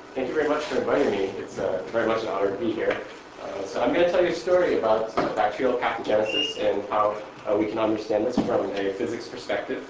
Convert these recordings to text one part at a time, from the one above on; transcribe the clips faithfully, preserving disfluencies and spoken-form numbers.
Thank you very much for inviting me. It's uh, very much an honor to be here. Uh, so I'm going to tell you a story about uh, bacterial pathogenesis and how uh, we can understand this from a physics perspective.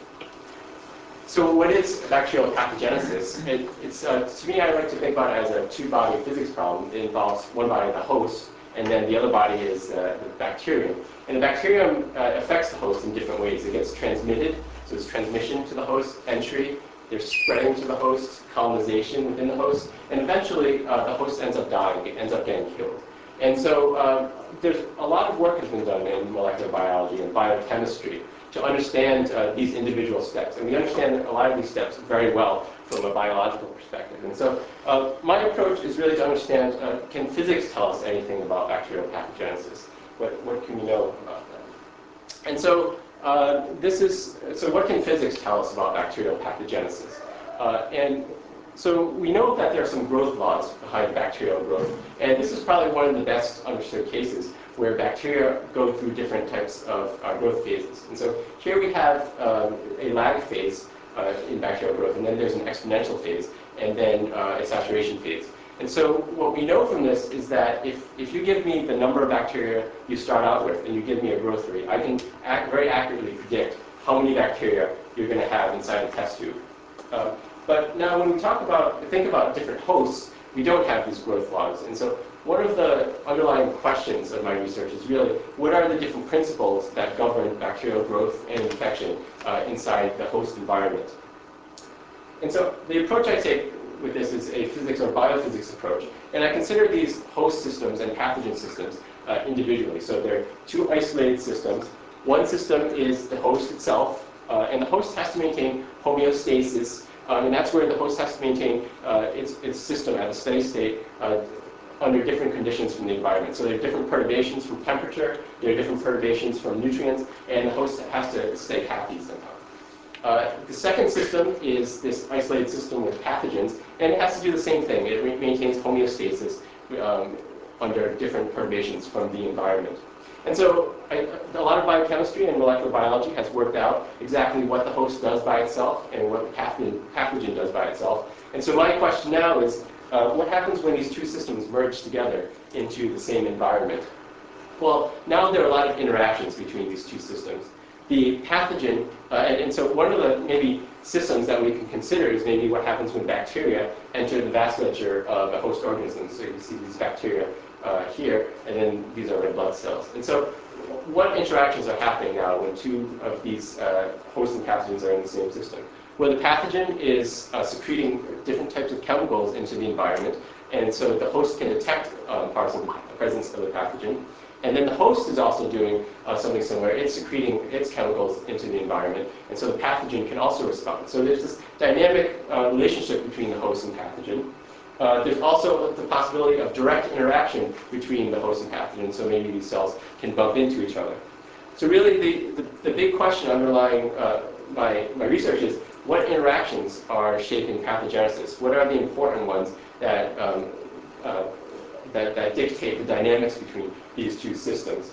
So what is bacterial pathogenesis? It, it's, uh, to me, I like to think about it as a two-body physics problem. It involves one body, the host, and then the other body is uh, the bacterium. And the bacterium uh, affects the host in different ways. It gets transmitted, so it's transmission to the host, entry, there's spreading to the host, colonization within the host, and eventually uh, the host ends up dying, it ends up getting killed. And so uh, there's a lot of work has been done in molecular biology and biochemistry to understand uh, these individual steps. And we understand a lot of these steps very well from a biological perspective. And so uh, my approach is really to understand, uh, can physics tell us anything about bacterial pathogenesis? What, what can we know about that? And so uh, this is, so what can physics tell us about bacterial pathogenesis? Uh, and so we know that there are some growth laws behind bacterial growth, and this is probably one of the best understood cases where bacteria go through different types of uh, growth phases. And so here we have um, a lag phase uh, in bacterial growth, and then there's an exponential phase, and then uh, a saturation phase. And so what we know from this is that if, if you give me the number of bacteria you start out with, and you give me a growth rate, I can act very accurately predict how many bacteria you're going to have inside a test tube. Um, But now when we talk about, think about different hosts, we don't have these growth laws. And so one of the underlying questions of my research is really, what are the different principles that govern bacterial growth and infection uh, inside the host environment? And so the approach I take with this is a physics or biophysics approach. And I consider these host systems and pathogen systems uh, individually. So they're two isolated systems. One system is the host itself, uh, and the host has to maintain homeostasis. Um, and that's where the host has to maintain uh, its, its system at a steady state uh, under different conditions from the environment. So there are different perturbations from temperature, there are different perturbations from nutrients, and the host has to stay happy somehow. Uh, the second system is this isolated system with pathogens, and it has to do the same thing. It maintains homeostasis um, under different perturbations from the environment. And so I, a lot of biochemistry and molecular biology has worked out exactly what the host does by itself and what the pathogen, pathogen does by itself. And so my question now is, uh, what happens when these two systems merge together into the same environment? Well, now there are a lot of interactions between these two systems. The pathogen, uh, and, and so one of the maybe systems that we can consider is maybe what happens when bacteria enter the vasculature of a host organism. So you see these bacteria uh, here, and then these are red blood cells. And so what interactions are happening now when two of these uh, hosts and pathogens are in the same system? Well, the pathogen is uh, secreting different types of chemicals into the environment, and so the host can detect um, parts of the presence of the pathogen. And then the host is also doing uh, something similar. It's secreting its chemicals into the environment, and so the pathogen can also respond. So there's this dynamic uh, relationship between the host and pathogen. Uh, there's also the possibility of direct interaction between the host and pathogen, so maybe these cells can bump into each other. So really the, the, the big question underlying uh, my, my research is, what interactions are shaping pathogenesis? What are the important ones that um, uh, That, that dictate the dynamics between these two systems?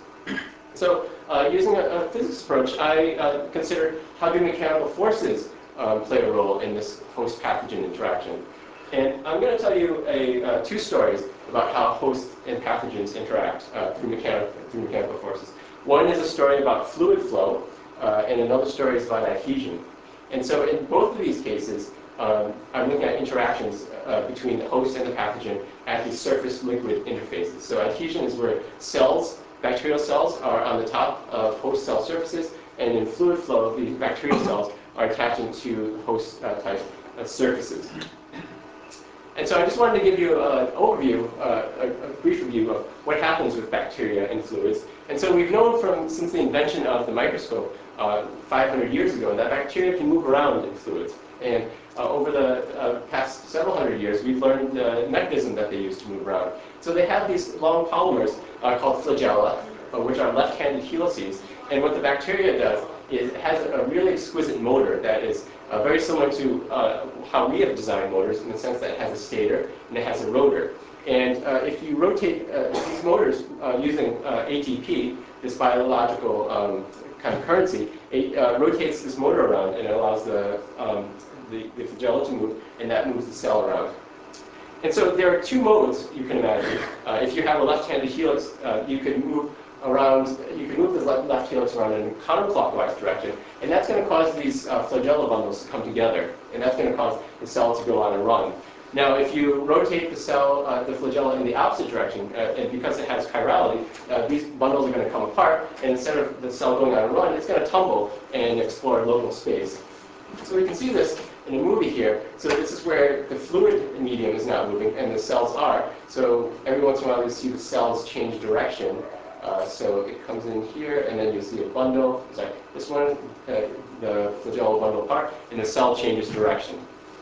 So uh, using a, a physics approach, I uh, consider how do mechanical forces um, play a role in this host-pathogen interaction. And I'm going to tell you a, uh, two stories about how hosts and pathogens interact uh, through, mechanical, through mechanical forces. One is a story about fluid flow, uh, and another story is about adhesion. And so in both of these cases, Um, I'm looking at interactions uh, between the host and the pathogen at the surface-liquid interfaces. So adhesion is where cells, bacterial cells, are on the top of host cell surfaces, and in fluid flow, the bacterial cells are attaching to host-type uh, uh, surfaces. And so I just wanted to give you uh, an overview, uh, a, a brief review of what happens with bacteria in fluids. And so we've known from, since the invention of the microscope uh, five hundred years ago, that bacteria can move around in fluids. And uh, over the uh, past several hundred years, we've learned the mechanism that they use to move around. So they have these long polymers uh, called flagella, uh, which are left-handed helices. And what the bacteria does is it has a really exquisite motor that is uh, very similar to uh, how we have designed motors, in the sense that it has a stator and it has a rotor. And uh, if you rotate uh, these motors uh, using uh, A T P, this biological um, kind of currency, it uh, rotates this motor around and it allows the, um, the, the flagella to move, and that moves the cell around. And so there are two modes you can imagine. Uh, if you have a left-handed helix, uh, you can move around, you can move the left, left helix around in a counterclockwise direction, and that's going to cause these uh, flagella bundles to come together, and that's going to cause the cell to go on a run. Now, if you rotate the cell, uh, the flagella in the opposite direction, uh, and because it has chirality, uh, these bundles are going to come apart, and instead of the cell going on a run, it's going to tumble and explore local space. So we can see this in a movie here. So this is where the fluid medium is now moving, and the cells are. So every once in a while, you see the cells change direction. Uh, so it comes in here, and then you see a bundle. Sorry, this one, uh, the flagellar bundle apart, and the cell changes direction.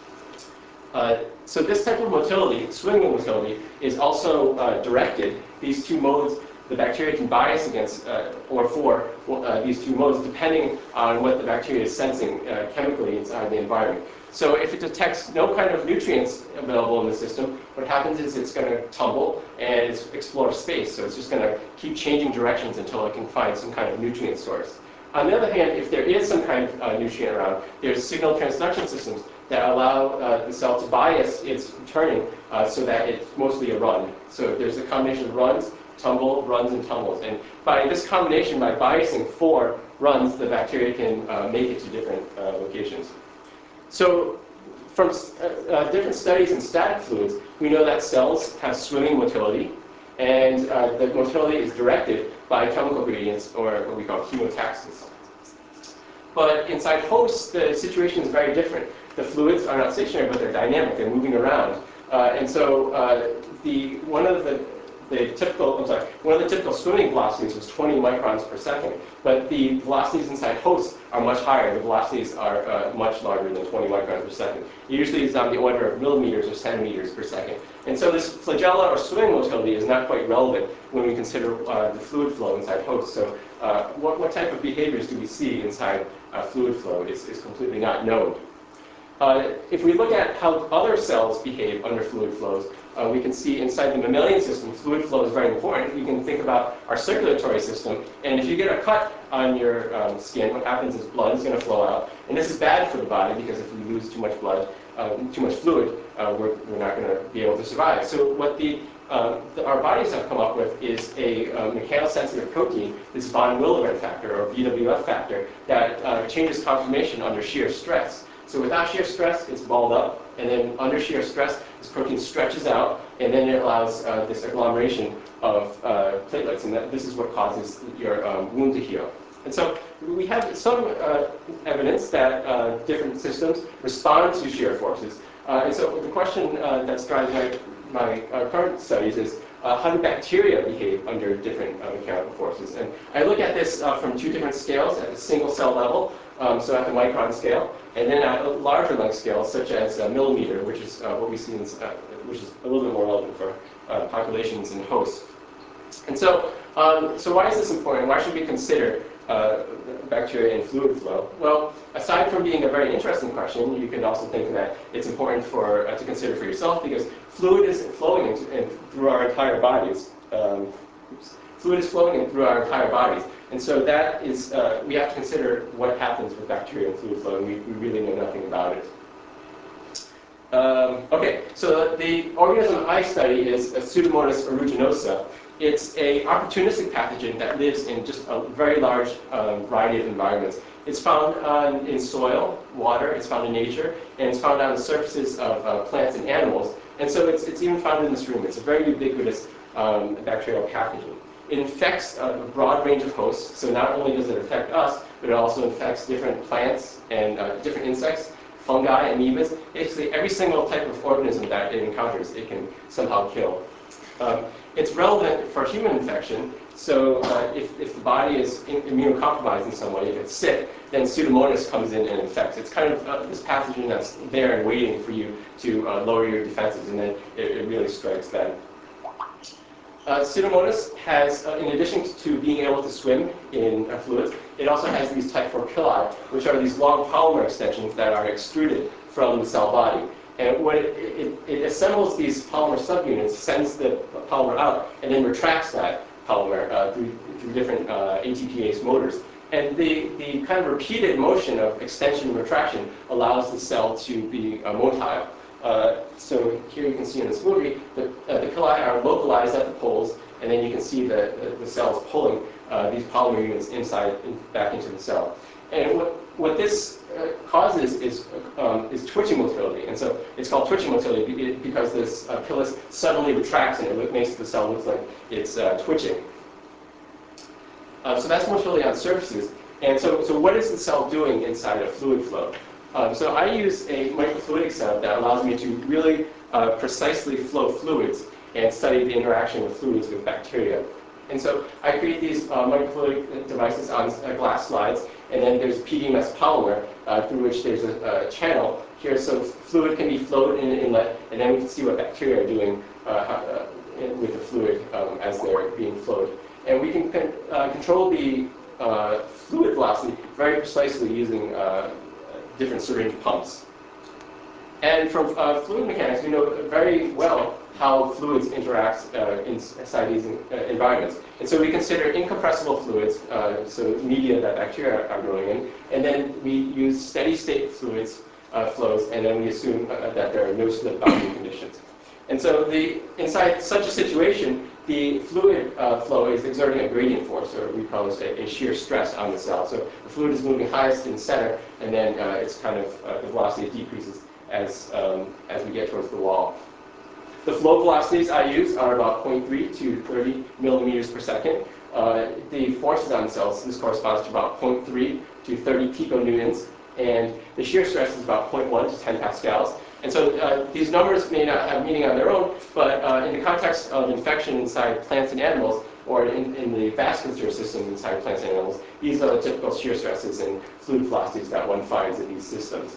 Uh, so this type of motility, swinging motility, is also uh, directed. These two modes, the bacteria can bias against uh, or for uh, these two modes depending on what the bacteria is sensing uh, chemically inside the environment. So if it detects no kind of nutrients available in the system, what happens is it's going to tumble and explore space. So it's just going to keep changing directions until it can find some kind of nutrient source. On the other hand, if there is some kind of uh, nutrient around, there's signal transduction systems that allow uh, the cell to bias its turning uh, so that it's mostly a run. So there's a combination of runs, tumble, runs, and tumbles. And by this combination, by biasing for runs, the bacteria can uh, make it to different uh, locations. So from uh, uh, different studies in static fluids, we know that cells have swimming motility, and uh, the motility is directed by chemical gradients, or what we call chemotaxis. But inside hosts, the situation is very different. The fluids are not stationary, but they're dynamic. They're moving around. Uh, and so uh, the, one of the The typical, I'm sorry, one of the typical swimming velocities was twenty microns per second, but the velocities inside hosts are much higher. The velocities are uh, much larger than twenty microns per second. It usually is on the order of millimeters or centimeters per second. And so this flagella or swimming motility is not quite relevant when we consider uh, the fluid flow inside hosts. So uh, what, what type of behaviors do we see inside uh, fluid flow is, is completely not known. Uh, if we look at how other cells behave under fluid flows, uh, we can see inside the mammalian system, fluid flow is very important. We can think about our circulatory system, and if you get a cut on your um, skin, what happens is blood is going to flow out, and this is bad for the body because if we lose too much blood, uh, too much fluid, uh, we're, we're not going to be able to survive. So what the, uh, the, our bodies have come up with is a uh, mechanosensitive protein, this von Willebrand factor, or B W F factor, that uh, changes conformation under shear stress. So without shear stress, it's balled up, and then under shear stress, this protein stretches out, and then it allows uh, this agglomeration of uh, platelets, and that, this is what causes your um, wound to heal. And so we have some uh, evidence that uh, different systems respond to shear forces. Uh, and so the question uh, that's driving my, my uh, current studies is, Uh, how do bacteria behave under different uh, mechanical forces? And I look at this uh, from two different scales, at the single cell level, um, so at the micron scale, and then at a larger length scale, such as a millimeter, which is uh, what we see in, uh, which is a little bit more relevant for uh, populations and hosts. And so, um, so why is this important? Why should we consider uh, bacteria in fluid flow? Well, aside from being a very interesting question, you can also think that it's important for uh, to consider for yourself, because fluid is flowing into, in, through our entire bodies. Um, fluid is flowing in through our entire bodies, and so that is uh, we have to consider what happens with bacteria in fluid flow, and we, we really know nothing about it. Um, okay, so the organism I study is a Pseudomonas aeruginosa. It's a opportunistic pathogen that lives in just a very large um, variety of environments. It's found on, in soil, water, it's found in nature, and it's found on the surfaces of uh, plants and animals. And so it's, it's even found in this room. It's a very ubiquitous um, bacterial pathogen. It infects a broad range of hosts, so not only does it affect us, but it also infects different plants and uh, different insects, fungi, amoebas. Basically, every single type of organism that it encounters, it can somehow kill. Um, it's relevant for human infection, so uh, if, if the body is in, immunocompromised in some way, if it's sick, then Pseudomonas comes in and infects. It's kind of uh, this pathogen that's there and waiting for you to uh, lower your defenses, and then it, it really strikes then. Uh, Pseudomonas has, uh, in addition to being able to swim in uh, fluids, it also has these type four pili, which are these long polymer extensions that are extruded from the cell body. And when it, it, it assembles these polymer subunits, sends the polymer out, and then retracts that polymer uh, through, through different uh, A T P ase motors. And the, the kind of repeated motion of extension and retraction allows the cell to be uh, motile. Uh, so here you can see in this movie, the, uh, the pili are localized at the poles, and then you can see the, the, the cells pulling uh, these polymer units inside, in, back into the cell. And what, what this uh, causes is, um, is twitching motility. And so it's called twitching motility because this uh, pilus suddenly retracts and it makes the cell look like it's uh, twitching. Uh, so that's motility on surfaces. And so, so what is the cell doing inside a fluid flow? Um, so I use a microfluidic setup that allows me to really uh, precisely flow fluids and study the interaction of fluids with bacteria. And so I create these uh, microfluidic devices on uh, glass slides, and then there's P D M S polymer uh, through which there's a, a channel here, so fluid can be flowed in an inlet, and then we can see what bacteria are doing uh, how, uh, with the fluid um, as they're being flowed. And we can con uh, control the uh, fluid velocity very precisely using uh, different syringe pumps. And from uh, fluid mechanics, we know very well how fluids interact uh, inside these uh, environments. And so we consider incompressible fluids, uh, so media that bacteria are growing in, and then we use steady state fluids uh, flows, and then we assume uh, that there are no slip boundary conditions. And so the, inside such a situation, the fluid uh, flow is exerting a gradient force, or we call this a, a shear stress on the cell. So the fluid is moving highest in the center, and then uh, it's kind of, uh, the velocity decreases as, um, as we get towards the wall. The flow velocities I use are about zero point three to thirty millimeters per second. Uh, the forces on cells, this corresponds to about zero point three to thirty piconewtons, and the shear stress is about zero point one to ten pascals. And so uh, these numbers may not have meaning on their own, but uh, in the context of infection inside plants and animals, or in, in the vasculature system inside plants and animals, these are the typical shear stresses and fluid velocities that one finds in these systems.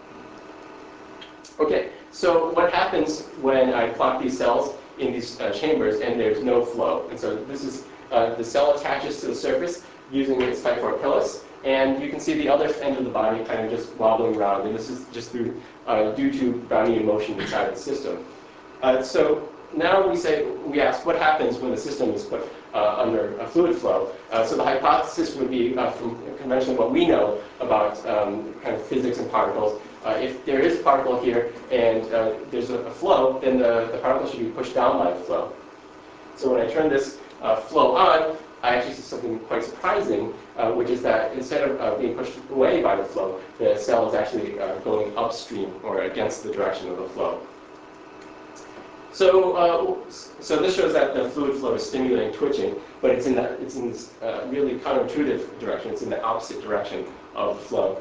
Okay, so what happens when I plot these cells in these uh, chambers and there's no flow? And so this is, uh, the cell attaches to the surface using its phyphoric pilus, and you can see the other end of the body kind of just wobbling around, and this is just through, uh, due to Brownian motion inside the system. Uh, so now we say, we ask what happens when the system is put uh, under a fluid flow. Uh, so the hypothesis would be, uh, from conventionally what we know about um, kind of physics and particles, uh, if there is a particle here and uh, there's a, a flow, then the, the particle should be pushed down by the flow. So when I turn this uh, flow on, I actually see something quite surprising, uh, which is that instead of uh, being pushed away by the flow, the cell is actually uh, going upstream or against the direction of the flow. So, uh, so this shows that the fluid flow is stimulating twitching, but it's in, the, it's in this uh, really counterintuitive direction. It's in the opposite direction of the flow.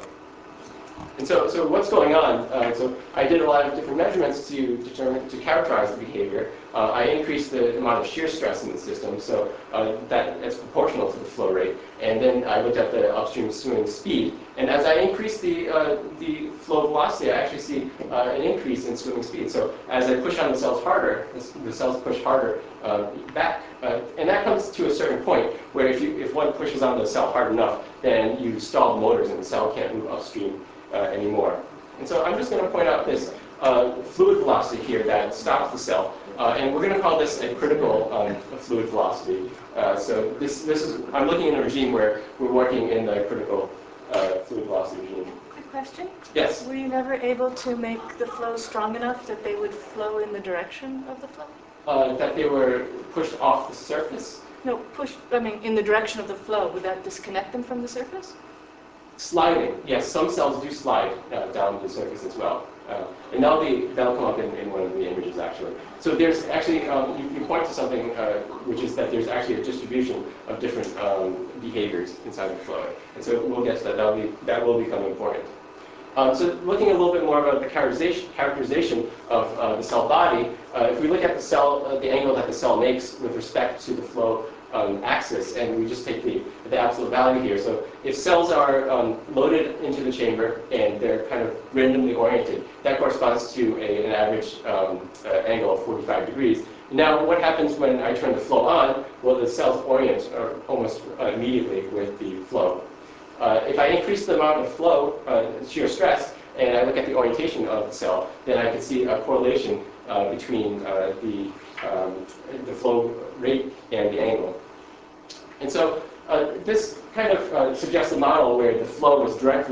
And so, so what's going on? Uh, so I did a lot of different measurements to determine, to characterize the behavior. Uh, I increased the amount of shear stress in the system, so uh, that is proportional to the flow rate. And then I looked at the upstream swing speed. And as I increase the, uh, the flow velocity, I actually see uh, an increase in swimming speed. So as I push on the cells harder, the cells push harder uh, back. Uh, and that comes to a certain point where if, you, if one pushes on the cell hard enough, then you stall the motors and the cell can't move upstream Uh, anymore. And so I'm just going to point out this uh, fluid velocity here that stops the cell, uh, and we're going to call this a critical um, fluid velocity. Uh, so this, this is, I'm looking in a regime where we're working in the critical uh, fluid velocity regime. Quick question? Yes? Were you never able to make the flow strong enough that they would flow in the direction of the flow? Uh, that they were pushed off the surface? No, push, I mean, in the direction of the flow. Would that disconnect them from the surface? Sliding, yes, some cells do slide uh, down the surface as well. Uh, and that'll, be, that'll come up in, in one of the images, actually. So there's actually, um, you, you point to something, uh, which is that there's actually a distribution of different um, behaviors inside the flow. And so we'll get to that. That'll be, that will become important. Um, so looking a little bit more about the characterization, characterization of uh, the cell body, uh, if we look at the cell, uh, the angle that the cell makes with respect to the flow Um, axis, and we just take the, the absolute value here. So if cells are um, loaded into the chamber and they're kind of randomly oriented, that corresponds to a, an average um, uh, angle of forty-five degrees. Now, what happens when I turn the flow on? Well, the cells orient uh, almost uh, immediately with the flow. Uh, if I increase the amount of flow, uh, shear stress, and I look at the orientation of the cell, then I can see a correlation uh, between uh, the, um, the flow rate and the angle. And so uh, this kind of uh, suggests a model where the flow is directly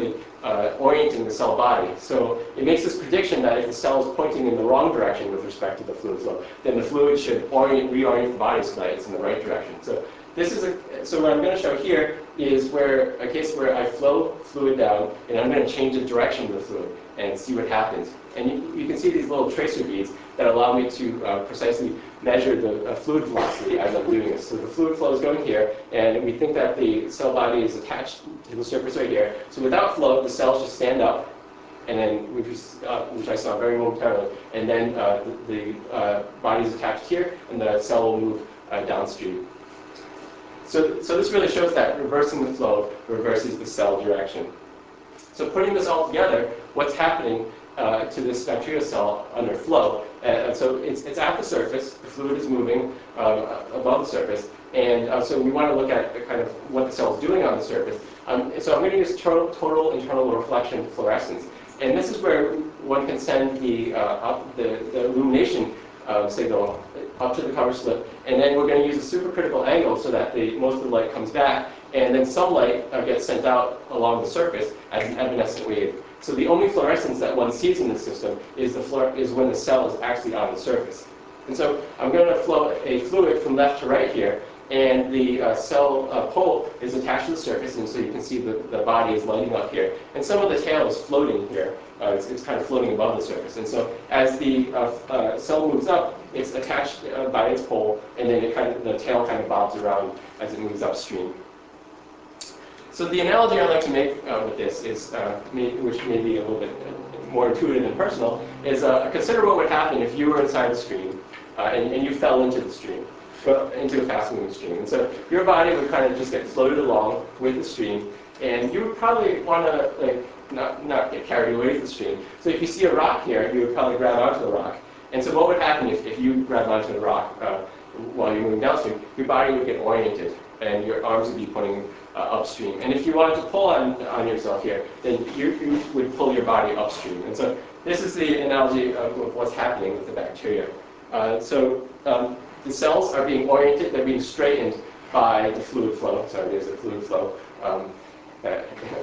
uh, orienting the cell body. So it makes this prediction that if the cell is pointing in the wrong direction with respect to the fluid flow, then the fluid should orient, reorient the body so that it's in the right direction. So this is a, so what I'm going to show here is where a case where I flow fluid down, and I'm going to change the direction of the fluid and see what happens. And you, you can see these little tracer beads that allow me to uh, precisely measure the uh, fluid velocity as I'm doing this. So the fluid flow is going here, and we think that the cell body is attached to the surface right here. So without flow, the cells just stand up, and then, which, is, uh, which I saw very momentarily, and then uh, the, the uh, body is attached here, and the cell will move uh, downstream. So, so this really shows that reversing the flow reverses the cell direction. So putting this all together, what's happening uh, to this bacterial cell under flow? Uh, so it's, it's at the surface, the fluid is moving um, above the surface, and uh, so we want to look at the kind of what the cell is doing on the surface. Um, so I'm going to use total, total internal reflection fluorescence, and this is where one can send the, uh, up the, the illumination uh, signal up to the cover slip, and then we're going to use a supercritical angle so that the, most of the light comes back, and then some light uh, gets sent out along the surface as an evanescent wave. So the only fluorescence that one sees in this system is, the fluor is when the cell is actually on the surface. And so I'm going to flow a fluid from left to right here, and the uh, cell uh, pole is attached to the surface, and so you can see the, the body is lighting up here. And some of the tail is floating here. Uh, it's, it's kind of floating above the surface. And so as the uh, uh, cell moves up, it's attached uh, by its pole, and then it kind of, the tail kind of bobs around as it moves upstream. So the analogy I like to make uh, with this is, uh, may, which may be a little bit more intuitive and personal, is uh, consider what would happen if you were inside the stream uh, and, and you fell into the stream, into a fast-moving stream. And so your body would kind of just get floated along with the stream, and you would probably want to like not, not get carried away with the stream. So if you see a rock here, you would probably grab onto the rock. And so what would happen if, if you grabbed onto the rock uh, while you're moving downstream? Your body would get oriented, and your arms would be pointing uh, upstream. And if you wanted to pull on, on yourself here, then you, you would pull your body upstream. And so this is the analogy of, of what's happening with the bacteria. Uh, so um, the cells are being oriented, they're being straightened by the fluid flow. Sorry, there's a fluid flow um, uh,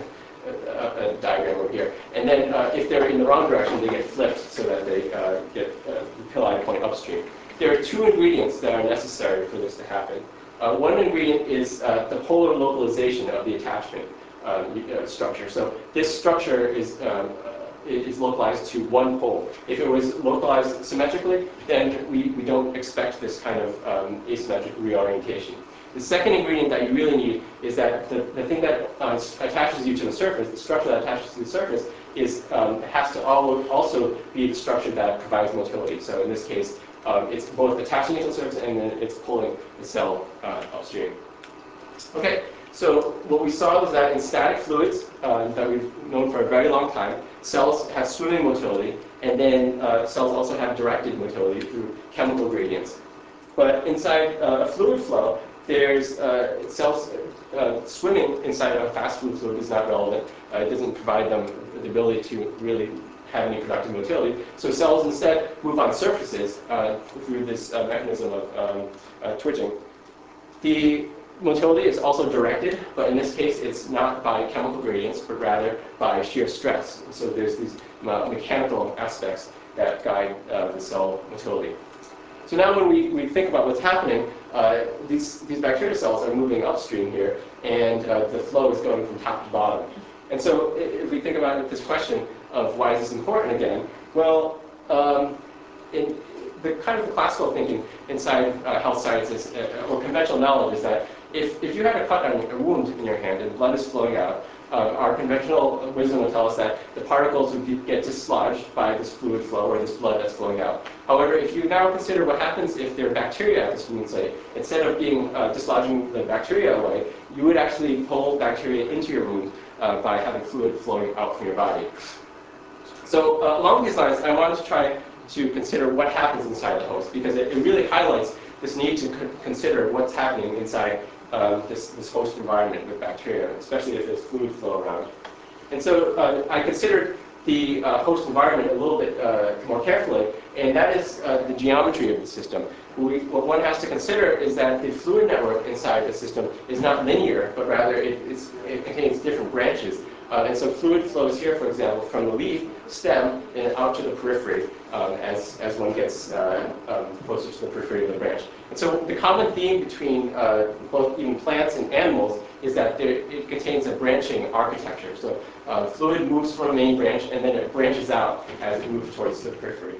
a, a diagram over here. And then uh, if they're in the wrong direction, they get flipped so that they uh, get uh, the pili point upstream. There are two ingredients that are necessary for this to happen. Uh, one ingredient is uh, the polar localization of the attachment uh, uh, structure. So this structure is, um, is localized to one pole. If it was localized symmetrically, then we, we don't expect this kind of um, asymmetric reorientation. The second ingredient that you really need is that the, the thing that uh, attaches you to the surface, the structure that attaches to the surface, is um, has to also be the structure that provides motility. So in this case, um, it's both attaching it to the surface and then it's pulling the cell uh, upstream. Okay, so what we saw was that in static fluids uh, that we've known for a very long time, cells have swimming motility, and then uh, cells also have directed motility through chemical gradients. But inside uh, a fluid flow, there's uh, cells uh, swimming inside a fast fluid fluid is not relevant. Uh, it doesn't provide them the ability to really have any productive motility. So cells instead move on surfaces uh, through this uh, mechanism of um, uh, twitching. The motility is also directed, but in this case it's not by chemical gradients, but rather by shear stress. So there's these uh, mechanical aspects that guide uh, the cell motility. So now when we, we think about what's happening, uh, these, these bacterial cells are moving upstream here, and uh, the flow is going from top to bottom. And so if we think about this question of why is this important again, well, um, in the kind of the classical thinking inside uh, health sciences, uh, or conventional knowledge, is that if, if you had a cut on a wound in your hand and blood is flowing out, Uh, our conventional wisdom will tell us that the particles would be, get dislodged by this fluid flow or this blood that's flowing out. However, if you now consider what happens if there are bacteria at this wound site, instead of being uh, dislodging the bacteria away, you would actually pull bacteria into your wound uh, by having fluid flowing out from your body. So uh, along these lines, I wanted to try to consider what happens inside the host, because it, it really highlights this need to co consider what's happening inside Um, this, this host environment with bacteria, especially if there's fluid flow around. And so uh, I considered the uh, host environment a little bit uh, more carefully, and that is uh, the geometry of the system. We, what one has to consider is that the fluid network inside the system is not linear, but rather it, it's, it contains different branches Uh, and so fluid flows here, for example, from the leaf stem and out to the periphery um, as, as one gets uh, um, closer to the periphery of the branch. And so the common theme between uh, both even plants and animals is that there, it contains a branching architecture. So uh, fluid moves from a main branch and then it branches out as it moves towards the periphery.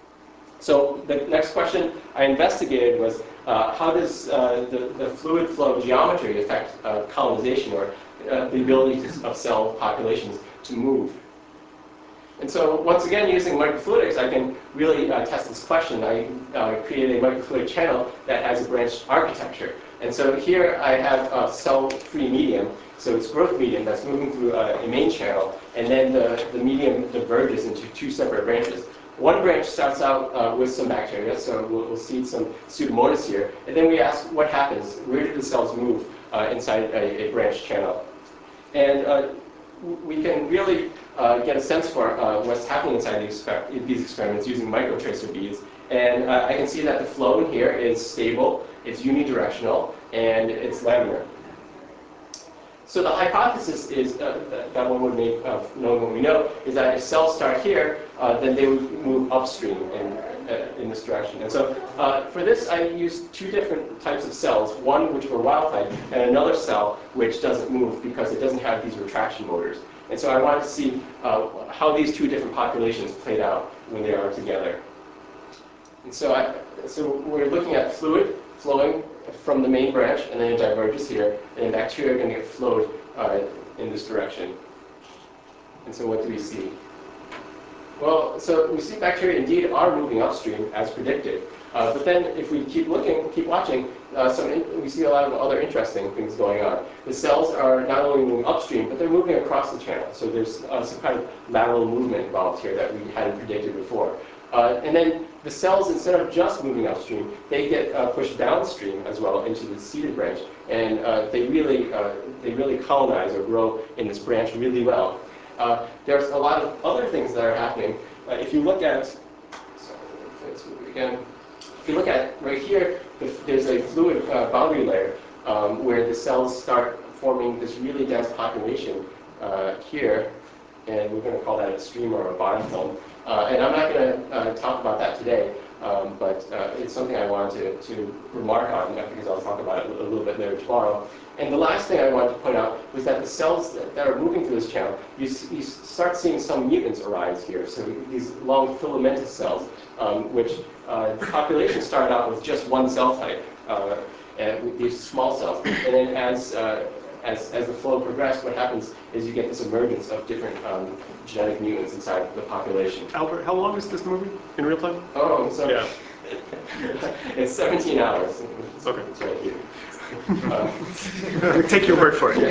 So the next question I investigated was uh, how does uh, the, the fluid flow geometry affect uh, colonization, or uh, the ability to, of cell populations to move? And so once again, using microfluidics, I can really uh, test this question. I uh, created a microfluidic channel that has a branched architecture. And so here I have a cell-free medium. So it's growth medium that's moving through a, a main channel, and then the, the medium diverges into two separate branches. One branch starts out uh, with some bacteria, so we'll, we'll see some Pseudomonas here, and then we ask what happens, where do the cells move uh, inside a, a branch channel? And uh, we can really uh, get a sense for uh, what's happening inside these, exper these experiments using microtracer beads. And uh, I can see that the flow in here is stable, it's unidirectional, and it's laminar. So the hypothesis is uh, that, that one would make, uh, knowing what we know, is that if cells start here, uh, then they would move upstream in, uh, in this direction. And so uh, for this, I used two different types of cells, one which were wild type, and another cell which doesn't move because it doesn't have these retraction motors. And so I wanted to see uh, how these two different populations played out when they are together. And so, I, so we're looking at fluid flowing from the main branch, and then it diverges here, and bacteria are going to get flowed uh, in this direction. And so what do we see? Well, so we see bacteria indeed are moving upstream as predicted. Uh, but then if we keep looking, keep watching, uh, some in, we see a lot of other interesting things going on. The cells are not only moving upstream, but they're moving across the channel. So there's uh, some kind of lateral movement involved here that we hadn't predicted before. Uh, and then the cells, instead of just moving upstream, they get uh, pushed downstream as well into the seeded branch, and uh, they really, uh, they really colonize or grow in this branch really well. Uh, there's a lot of other things that are happening. Uh, if you look at, sorry, let's move it again. If you look at right here, the, there's a fluid uh, boundary layer um, where the cells start forming this really dense population uh, here, and we're going to call that a stream or a biofilm. Uh, and I'm not going to uh, talk about that today, um, but uh, it's something I wanted to, to remark on because I'll talk about it a little bit later tomorrow. And the last thing I wanted to point out was that the cells that, that are moving through this channel, you, you start seeing some mutants arise here. So these long filamentous cells, um, which uh, the population started out with just one cell type, uh, and with these small cells. And then as uh, As, as the flow progressed, what happens is you get this emergence of different um, genetic mutants inside the population. Albert, how long is this movie in real time? Oh, so Yeah. it's seventeen hours. It's, okay. It's right here. Um, Take your word for it.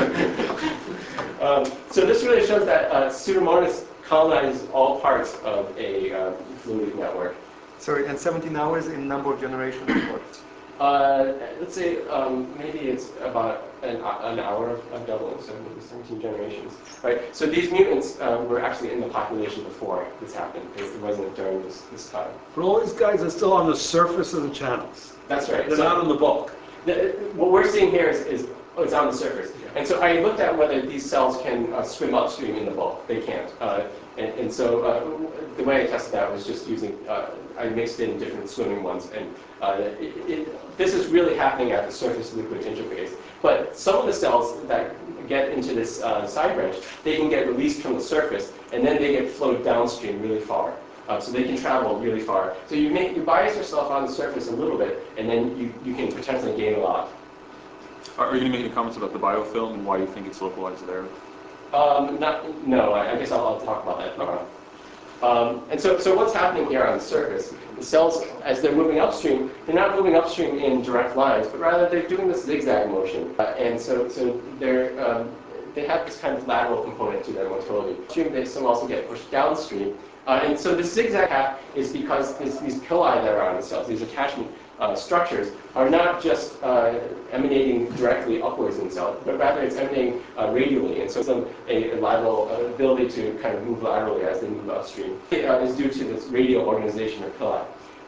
um, so this really shows that uh, Pseudomonas colonize all parts of a uh, fluid network. Sorry, and seventeen hours in number of generations? What? Uh, let's say um, maybe it's about an, an hour of, of doubling, so maybe seventeen generations. Right? So these mutants uh, were actually in the population before this happened. It wasn't during this, this time. But all these guys are still on the surface of the channels. That's right. They're So not on the bulk. The, what we're seeing here is, is oh, it's on the surface. And so I looked at whether these cells can uh, swim upstream in the bulk. They can't. Uh, and, and so uh, the way I tested that was just using, uh, I mixed in different swimming ones. And uh, it, it, this is really happening at the surface liquid interface. But some of the cells that get into this uh, side branch, they can get released from the surface, and then they get flowed downstream really far. Uh, so they can travel really far. So you make you bias yourself on the surface a little bit, and then you, you can potentially gain a lot. Are you going to make any comments about the biofilm and why you think it's localized there? Um, not, no, I, I guess I'll, I'll talk about that tomorrow. Um, and so, so what's happening here on the surface? The cells, as they're moving upstream, they're not moving upstream in direct lines, but rather they're doing this zigzag motion. Uh, and so, so they're, um, they have this kind of lateral component to their motility. Upstream, they some also get pushed downstream. Uh, and so the zigzag path is because this, these pili that are on the cells, these attachment uh, structures, are not just uh, emanating directly upwards in the cell, but rather it's emanating uh, radially. And so some, a, a lateral uh, ability to kind of move laterally as they move upstream. It uh, is due to this radial organization of pili.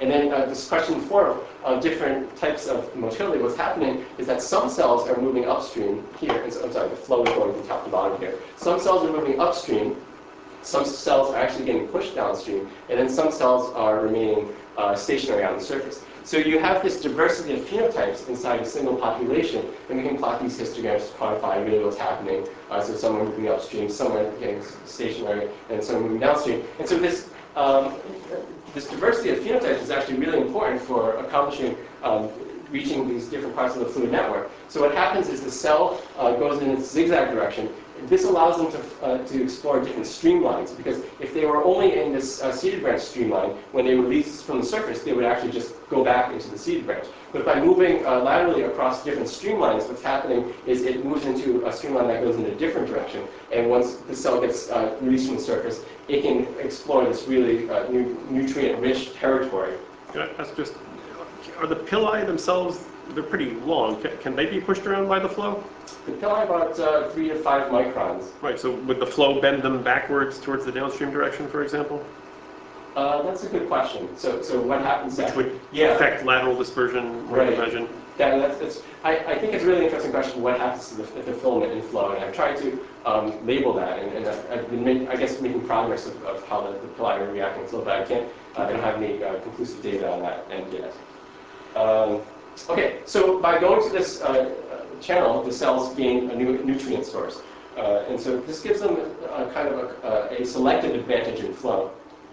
And then uh, this question four of different types of motility, what's happening is that some cells are moving upstream here, and so, I'm sorry, the flow is going from top to bottom here. Some cells are moving upstream, some cells are actually getting pushed downstream, and then some cells are remaining uh, stationary on the surface. So you have this diversity of phenotypes inside a single population, and we can plot these histograms to quantify really what's happening. Uh, so some are moving upstream, some are getting stationary, and some are moving downstream. And so this um, this diversity of phenotypes is actually really important for accomplishing um, reaching these different parts of the fluid network. So what happens is the cell uh, goes in its zigzag direction. This allows them to, uh, to explore different streamlines, because if they were only in this uh, seeded branch streamline, when they release from the surface, they would actually just go back into the seeded branch. But by moving uh, laterally across different streamlines, what's happening is it moves into a streamline that goes in a different direction. And once the cell gets uh, released from the surface, it can explore this really uh, nu nutrient-rich territory. Yeah, that's just, are the pili themselves, they're pretty long. Can, can they be pushed around by the flow? The pili about uh, three to five microns. Right, so would the flow bend them backwards towards the downstream direction, for example? Uh, that's a good question. So, so what happens? Which after, would yeah, affect lateral dispersion, more right. imagine. That, that's, that's, I, I think it's a really interesting question, what happens to the, the filament in flow, and I've tried to um, label that, and, and I've, I've been, make, I guess, making progress of, of how the, the pili are reacting to it, but I can't, uh, I don't have any uh, conclusive data on that end yet. Um, okay, so by going to this uh, channel, the cells gain a new nutrient source, uh, and so this gives them a, a kind of a, a selective advantage in flow.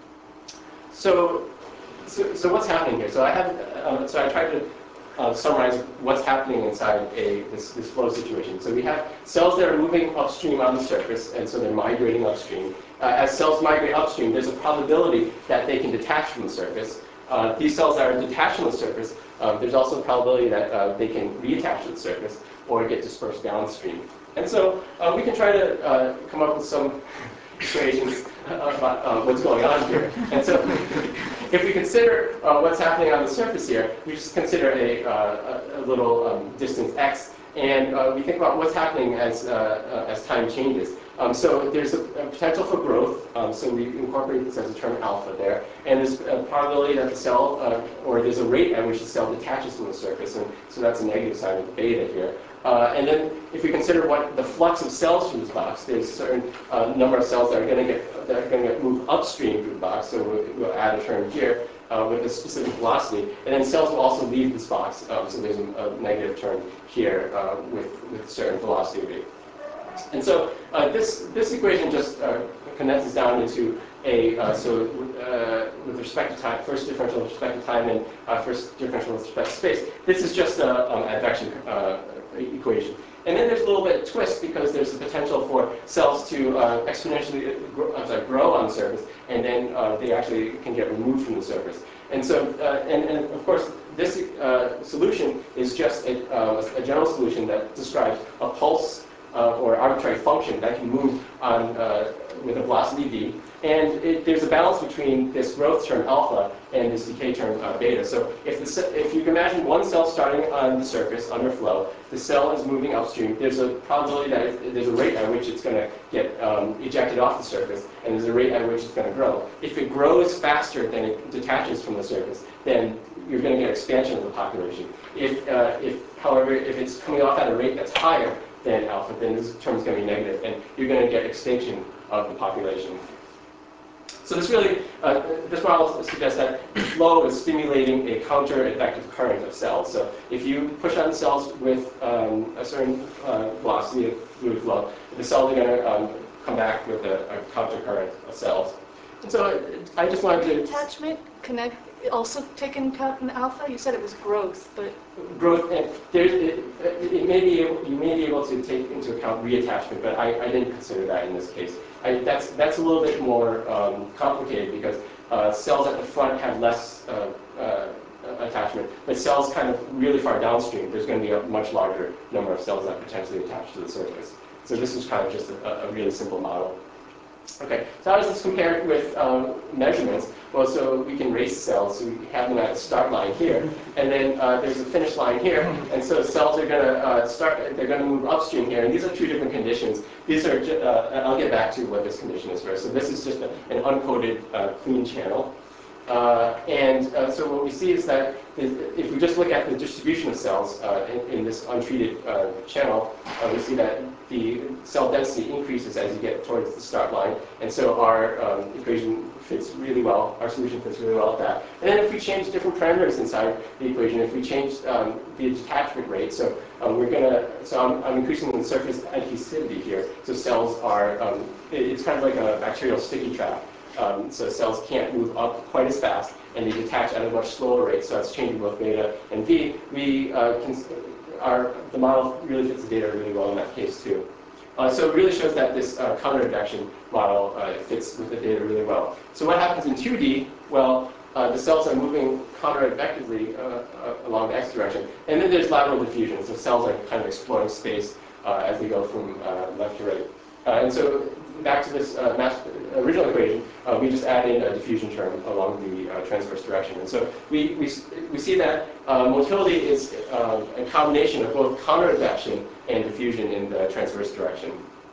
So, so, so what's happening here? So I have, uh, so I tried to uh, summarize what's happening inside a this, this flow situation. So we have cells that are moving upstream on the surface, and so they're migrating upstream. Uh, as cells migrate upstream, there's a probability that they can detach from the surface. Uh, these cells that are detached from the surface, um, there's also a probability that uh, they can reattach to the surface or get dispersed downstream. And so uh, we can try to uh, come up with some equations about uh, what's going on here. And so if we consider uh, what's happening on the surface here, we just consider a, uh, a little um, distance x, and uh, we think about what's happening as, uh, uh, as time changes. Um, so there's a, a potential for growth, um, so we incorporate this as a term alpha there, and there's a probability that the cell, uh, or there's a rate at which the cell detaches from the surface, and so that's a negative sign of beta here. Uh, and then if we consider what the flux of cells through this box, there's a certain uh, number of cells that are going to get that are going to move upstream through the box, so we'll, we'll add a term here uh, with a specific velocity, and then cells will also leave this box, um, so there's a, a negative term here uh, with, with a certain velocity rate. And so uh, this, this equation just uh, condenses down into a, uh, so uh, with respect to time, first differential with respect to time, and uh, first differential with respect to space. This is just an um, advection uh, equation. And then there's a little bit of twist, because there's the potential for cells to uh, exponentially grow, I'm sorry, grow on the surface, and then uh, they actually can get removed from the surface. And so, uh, and, and of course, this uh, solution is just a, uh, a general solution that describes a pulse Uh, or arbitrary function that can move on uh, with a velocity v, and it, there's a balance between this growth term alpha and this decay term uh, beta. So if, the, if you can imagine one cell starting on the surface under flow, the cell is moving upstream, there's a probability that it, there's a rate at which it's going to get um, ejected off the surface, and there's a rate at which it's going to grow. If it grows faster than it detaches from the surface, then you're going to get expansion of the population. If, uh, if, however, if it's coming off at a rate that's higher than alpha, then this term is going to be negative, and you're going to get extinction of the population. So this really, uh, this model suggests that flow is stimulating a counter-effective current of cells. So if you push on cells with um, a certain uh, velocity of fluid flow, the cells are going to um, come back with a, a counter-current of cells. And so I, I just wanted to... Attachment connect also take into account in alpha? You said it was growth, but... Growth, and there's, it, it may be able, you may be able to take into account reattachment, but I, I didn't consider that in this case. I, that's, that's a little bit more um, complicated, because uh, cells at the front have less uh, uh, attachment, but cells kind of really far downstream, there's going to be a much larger number of cells that potentially attach to the surface. So this is kind of just a, a really simple model. Okay, so how does this compare with um, measurements? Well, so we can race cells, so we have them at a start line here, and then uh, there's a finish line here, and so cells are going to uh, start, they're going to move upstream here, and these are two different conditions. These are, uh, I'll get back to what this condition is first. So this is just a, an uncoated uh, clean channel, Uh, and uh, so what we see is that if we just look at the distribution of cells uh, in, in this untreated uh, channel, uh, we see that the cell density increases as you get towards the start line. And so our um, equation fits really well, our solution fits really well at that. And then if we change different parameters inside the equation, if we change um, the detachment rate, so um, we're gonna, so I'm, I'm increasing the surface adhesivity here. So cells are, um, it, it's kind of like a bacterial sticky trap. Um, so cells can't move up quite as fast, and they detach at a much slower rate. So that's changing both beta and V. We uh, can, our, the model really fits the data really well in that case too. Uh, so it really shows that this uh, counter-advection model uh, fits with the data really well. So what happens in two D? Well, uh, the cells are moving counter-advectively uh, uh, along the x direction, and then there's lateral diffusion. So cells are kind of exploring space uh, as they go from uh, left to right. Uh, and so back to this uh, mass, original equation, uh, we just add in a diffusion term along the uh, transverse direction. And so we, we, we see that uh, motility is uh, a combination of both counter-advection and diffusion in the transverse direction.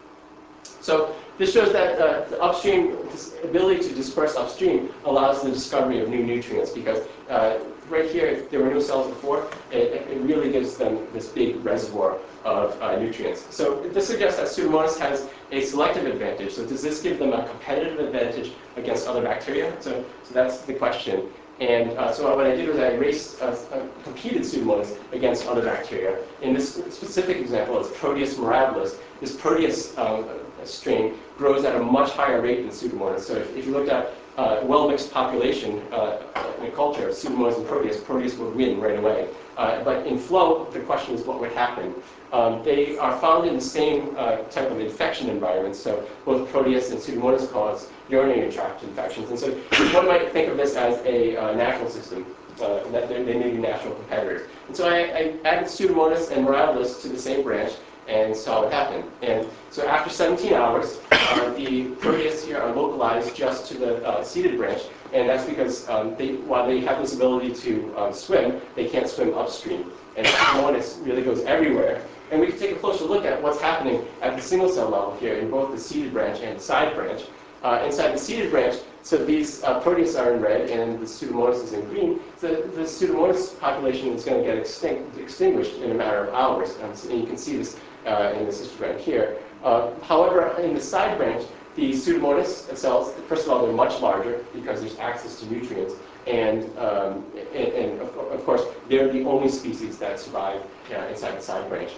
So this shows that uh, the upstream, this ability to disperse upstream allows the discovery of new nutrients, because uh, right here, if there were no cells before, it, it really gives them this big reservoir of uh, nutrients. So this suggests that Pseudomonas has a selective advantage. So does this give them a competitive advantage against other bacteria? So, so that's the question. And uh, so what I did was I erased uh, uh, competed Pseudomonas against other bacteria. In this specific example, it's Proteus mirabilis. This Proteus um, strain grows at a much higher rate than Pseudomonas. So if, if you looked at uh, well-mixed population uh, in a culture, Pseudomonas and Proteus, Proteus would win right away. Uh, but in flow, the question is what would happen. Um, they are found in the same uh, type of infection environment, so both Proteus and Pseudomonas cause urinary tract infections. And so one might think of this as a uh, natural system, uh, that they may be natural competitors. And so I, I added Pseudomonas and mirabilis to the same branch and saw what happened. And so after seventeen hours, uh, the Proteus here are localized just to the uh, seeded branch, and that's because um, they, while they have this ability to um, swim, they can't swim upstream. And Pseudomonas really goes everywhere. And we can take a closer look at what's happening at the single cell level here in both the seeded branch and the side branch. Uh, inside the seeded branch, so these uh, Proteus are in red and the Pseudomonas is in green. So the Pseudomonas population is going to get extinct, extinguished in a matter of hours. And, so, and you can see this uh, in this histogram here. Uh, however, in the side branch, the Pseudomonas cells, first of all, they're much larger because there's access to nutrients. And, um, and, and of, of course, they're the only species that survive uh, inside the side branch.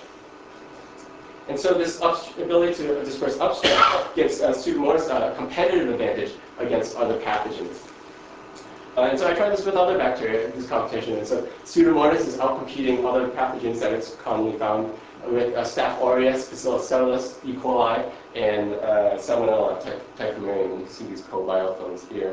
And so this ability to disperse upstream gives uh, Pseudomonas a competitive advantage against other pathogens. Uh, and so I tried this with other bacteria, this competition. And so Pseudomonas is outcompeting other pathogens that it's commonly found with uh, Staph aureus, Bacillus cellulus, E. coli, and uh, Salmonella typhimurium. You can see these co-biofilms here.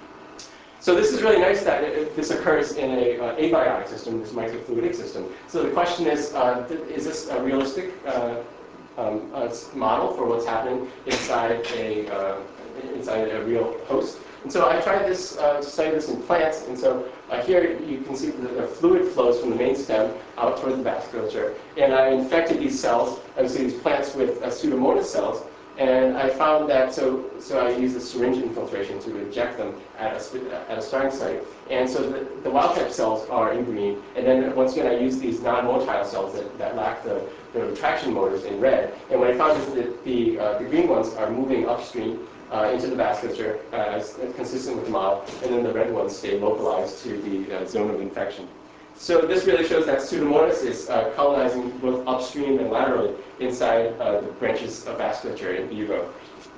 So this is really nice that it, this occurs in a uh, abiotic system, this microfluidic system. So the question is, uh, th is this a realistic uh, um, uh, model for what's happening inside a uh, inside a real host? And so I tried this uh, to study this in plants. And so uh, here you can see that the fluid flows from the main stem out toward the vasculature. And I infected these cells, obviously these plants, with uh, Pseudomonas cells. And I found that, so, so I used a syringe infiltration to inject them at a, at a starting site. And so the, the wild-type cells are in green. And then once again, I used these non-motile cells that, that lack the, the retraction motors in red. And what I found is that the, uh, the green ones are moving upstream uh, into the vasculature uh, as, as consistent with the model. And then the red ones stay localized to the uh, zone of infection. So this really shows that Pseudomonas is uh, colonizing both upstream and laterally inside uh, the branches of vasculature in vivo.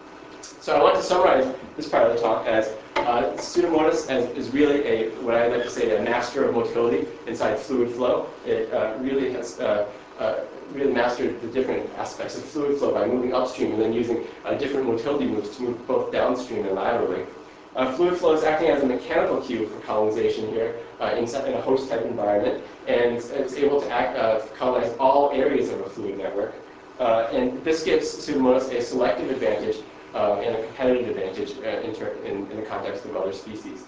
So I want to summarize this part of the talk as uh, Pseudomonas as, is really a, what I like to say, a master of motility inside fluid flow. It uh, really has uh, uh, really mastered the different aspects of fluid flow by moving upstream and then using uh, different motility moves to move both downstream and laterally. Uh, fluid flow is acting as a mechanical cue for colonization here uh, in, in a host-type environment, and it's able to act, uh, colonize all areas of a fluid network. Uh, and this gives Pseudomonas a selective advantage uh, and a competitive advantage uh, in, in, in the context of other species.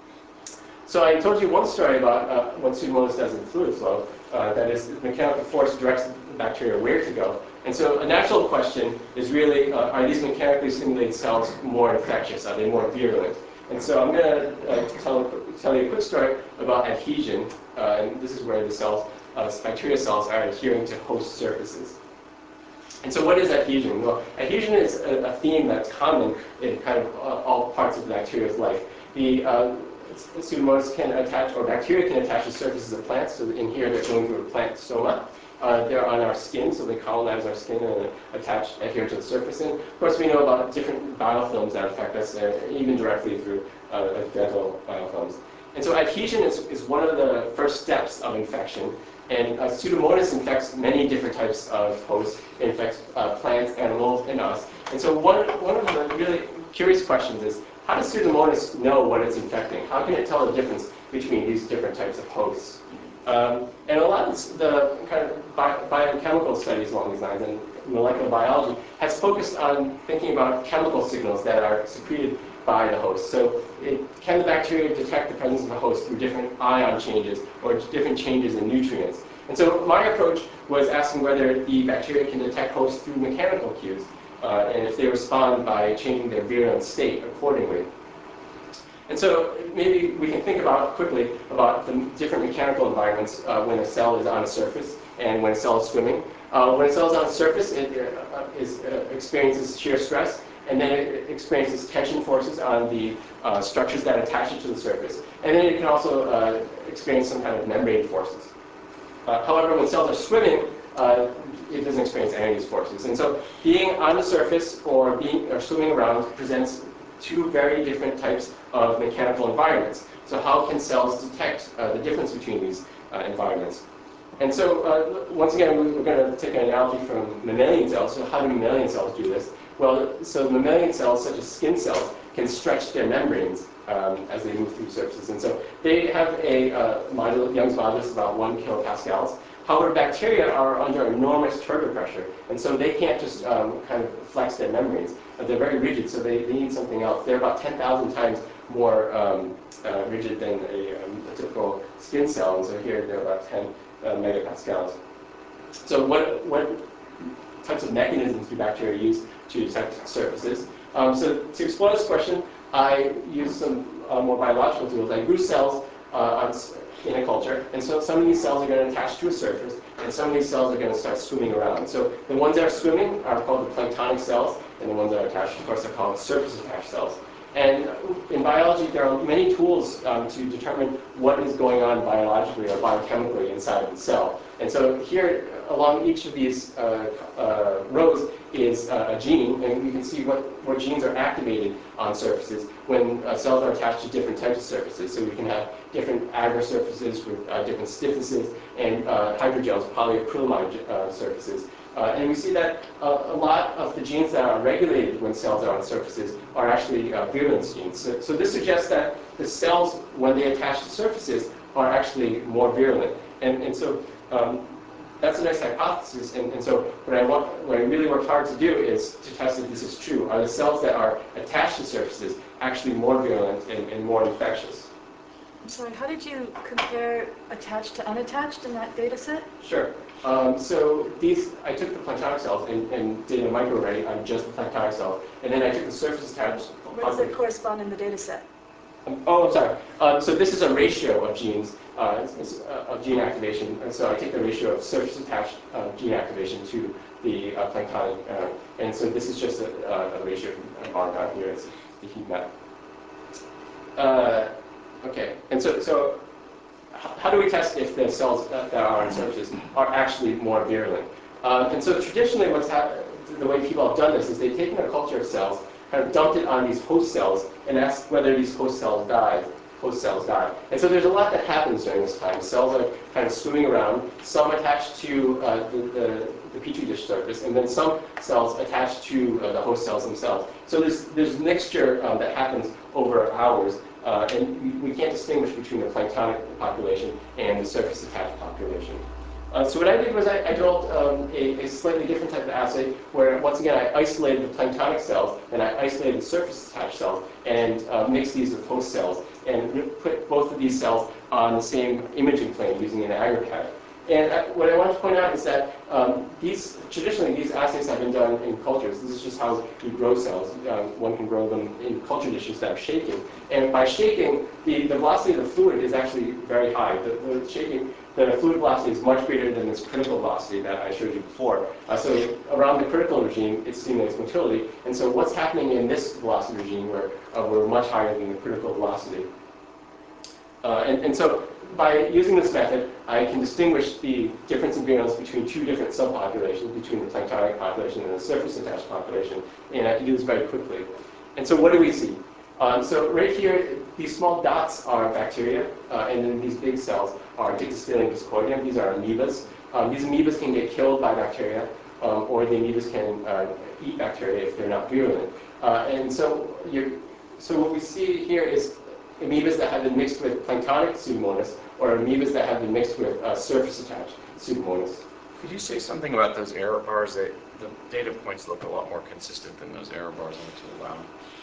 So I told you one story about uh, what Pseudomonas does in fluid flow. Uh, that is, the mechanical force directs the bacteria where to go. And so a natural question is really, uh, are these mechanically stimulated cells more infectious? Are they more virulent? And so I'm going to uh, tell, tell you a quick story about adhesion, uh, and this is where the cells, uh, bacteria cells are adhering to host surfaces. And so what is adhesion? Well, adhesion is a, a theme that's common in kind of uh, all parts of the bacteria's life. The uh, Pseudomonas can attach, or bacteria can attach to surfaces of plants. So in here they're going through a plant soma. Uh, they're on our skin, so they colonize our skin and attach, adhere to the surface. And of course we know about different biofilms that affect us, uh, even directly through uh, dental biofilms. And so adhesion is, is one of the first steps of infection. And uh, Pseudomonas infects many different types of hosts. It infects uh, plants, animals, and us. And so one, one of the really curious questions is, how does Pseudomonas know what it's infecting? How can it tell the difference between these different types of hosts? Um, and a lot of the kind of bi biochemical studies along these lines and molecular biology has focused on thinking about chemical signals that are secreted by the host. So it, can the bacteria detect the presence of a host through different ion changes or different changes in nutrients? And so my approach was asking whether the bacteria can detect hosts through mechanical cues, uh, and if they respond by changing their virulent state accordingly. And so maybe we can think about quickly about the different mechanical environments uh, when a cell is on a surface and when a cell is swimming. Uh, when a cell is on a surface, it uh, is, uh, experiences shear stress, and then it experiences tension forces on the uh, structures that attach it to the surface. And then it can also uh, experience some kind of membrane forces. Uh, however, when cells are swimming, uh, it doesn't experience any of these forces. And so being on the surface or, being, or swimming around presents two very different types of mechanical environments. So how can cells detect uh, the difference between these uh, environments? And so uh, once again, we're going to take an analogy from mammalian cells. So how do mammalian cells do this? Well, so mammalian cells, such as skin cells, can stretch their membranes um, as they move through surfaces. And so they have a uh, modulus, Young's modulus about one kilopascals. However, bacteria are under enormous turbo pressure, and so they can't just um, kind of flex their membranes. Uh, they're very rigid, so they, they need something else. They're about ten thousand times more um, uh, rigid than a, um, a typical skin cell, and so here they're about ten uh, megapascals. So what, what types of mechanisms do bacteria use to detect surfaces? Um, so to explore this question, I used some uh, more biological tools. I grew cells uh, on, in a culture, and so some of these cells are going to attach to a surface, and some of these cells are going to start swimming around. So the ones that are swimming are called the planktonic cells, and the ones that are attached, of course, are called surface-attached cells. And in biology, there are many tools um, to determine what is going on biologically or biochemically inside of the cell. And so here, along each of these uh, uh, rows is uh, a gene, and we can see what, what genes are activated on surfaces when uh, cells are attached to different types of surfaces. So we can have different agar surfaces with uh, different stiffnesses, and uh, hydrogels, polyacrylamide uh, surfaces. Uh, and we see that uh, a lot of the genes that are regulated when cells are on surfaces are actually uh, virulence genes. So, so this suggests that the cells, when they attach to surfaces, are actually more virulent. And, and so um, that's a nice hypothesis. And, and so what I, want, what I really worked hard to do is to test if this is true. Are the cells that are attached to surfaces actually more virulent and, and more infectious? I'm sorry, how did you compare attached to unattached in that data set? Sure. Um, so these, I took the planktonic cells and, and did a microarray on just the planktonic cells, and then I took the surface attached. Where does it correspond in the data set? Um, oh, I'm sorry. Um, so this is a ratio of genes, uh, it's, it's, uh, of gene activation, and so I take the ratio of surface attached uh, gene activation to the uh, planktonic, uh, and so this is just a, a ratio bar down here. It's the heat map. Uh, okay, and so so. How do we test if the cells that are on surfaces are actually more virulent? Um, and so traditionally, what's happened, the way people have done this is they've taken a culture of cells, kind of dumped it on these host cells, and asked whether these host cells die. Host cells die. And so there's a lot that happens during this time. Cells are kind of swimming around, some attached to uh, the, the, the petri dish surface, and then some cells attached to uh, the host cells themselves. So there's there's a mixture um, that happens over hours. Uh, and we, we can't distinguish between the planktonic population and the surface-attached population. Uh, so what I did was I, I developed um, a, a slightly different type of assay where, once again, I isolated the planktonic cells and I isolated the surface-attached cells and uh, mixed these with host cells and put both of these cells on the same imaging plane using an agar pad. And uh, what I want to point out is that um, these traditionally these assays have been done in cultures. This is just how you grow cells. Um, one can grow them in culture dishes that are shaking. And by shaking, the, the velocity of the fluid is actually very high. The, the shaking, the fluid velocity is much greater than this critical velocity that I showed you before. Uh, so around the critical regime, it stimulates motility. And so what's happening in this velocity regime, where uh, we're much higher than the critical velocity. Uh, and, and so by using this method, I can distinguish the difference in virulence between two different subpopulations, between the planktonic population and the surface-attached population, and I can do this very quickly. And so what do we see? Um, so right here, these small dots are bacteria, uh, and then these big cells are dictyostelium discoideum. These are amoebas. Um, these amoebas can get killed by bacteria, um, or the amoebas can uh, eat bacteria if they're not virulent. Uh, and so, you're, so what we see here is amoebas that have been mixed with planktonic Pseudomonas, or amoebas that have been mixed with uh, surface-attached Pseudomonas. Could you say something about those error bars? They, the data points look a lot more consistent than those error bars on the tool.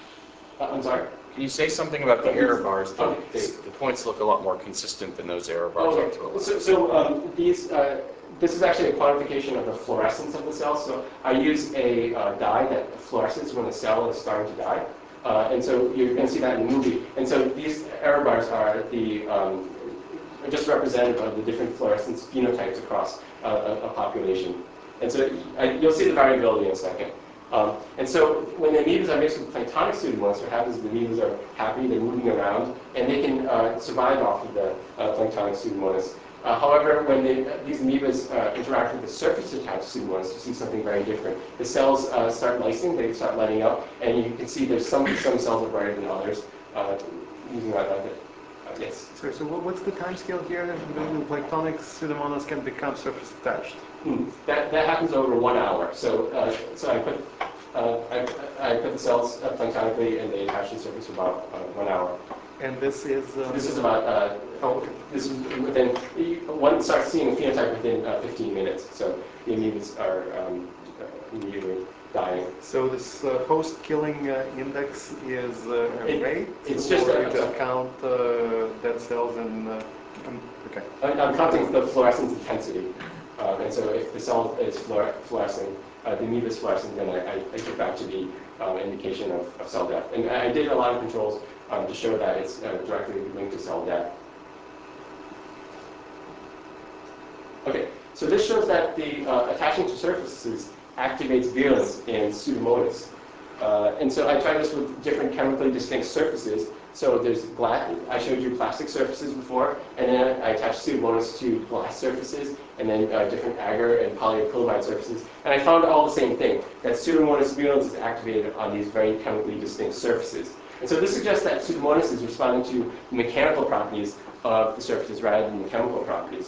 Uh, I'm sorry? Can you say something about the Oh, error bars? The, okay. the points look a lot more consistent than those error bars on the tool. Okay. So, so um, these, uh, this is actually a quantification of the fluorescence of the cell. So I use a uh, dye that fluoresces when the cell is starting to die. Uh, and so you're going to see that in the movie. And so these error bars are the um, just representative of the different fluorescence phenotypes across uh, a, a population. And so I, you'll see the variability in a second. Um, and so when the amoebas are mixed with planktonic Pseudomonas, what happens is the amoebas are happy, they're moving around, and they can uh, survive off of the uh, planktonic Pseudomonas. Uh, however, when they, these amoebas uh, interact with the surface-attached Pseudomonas, you see something very different. The cells uh, start lysing, they start letting up, and you can see there's some, some cells are brighter than others uh, using that method. Uh, yes? So, so what- what's the time scale here when the planktonic Pseudomonas can become surface attached? Hmm. That, that happens over one hour. So, uh, so I put uh, I, I put the cells uh, planktonically, and they attach to the surface for about uh, one hour. And this is... Um, This is about uh, oh, okay. this is within one starts seeing a phenotype within uh, fifteen minutes. So the amoebas are um, immediately dying. So this uh, post-killing uh, index is uh, a It- rate? it's just or a- you just count uh, dead cells and... Uh, um, okay. I- I'm counting the fluorescence intensity. Um, and so if the cell is fluor fluorescing, uh, the amoeba is fluorescing, then I, I, I get back to the um, indication of, of cell death. And I, I did a lot of controls um, to show that it's uh, directly linked to cell death. Okay, so this shows that the uh, attaching to surfaces activates virulence in Pseudomonas. Uh, and so I tried this with different chemically distinct surfaces. So there's glass, I showed you plastic surfaces before, and then I attached Pseudomonas to glass surfaces, and then uh, different agar and polyacrylamide surfaces. And I found all the same thing, that Pseudomonas virulence is activated on these very chemically distinct surfaces. And so this suggests that Pseudomonas is responding to the mechanical properties of the surfaces rather than the chemical properties.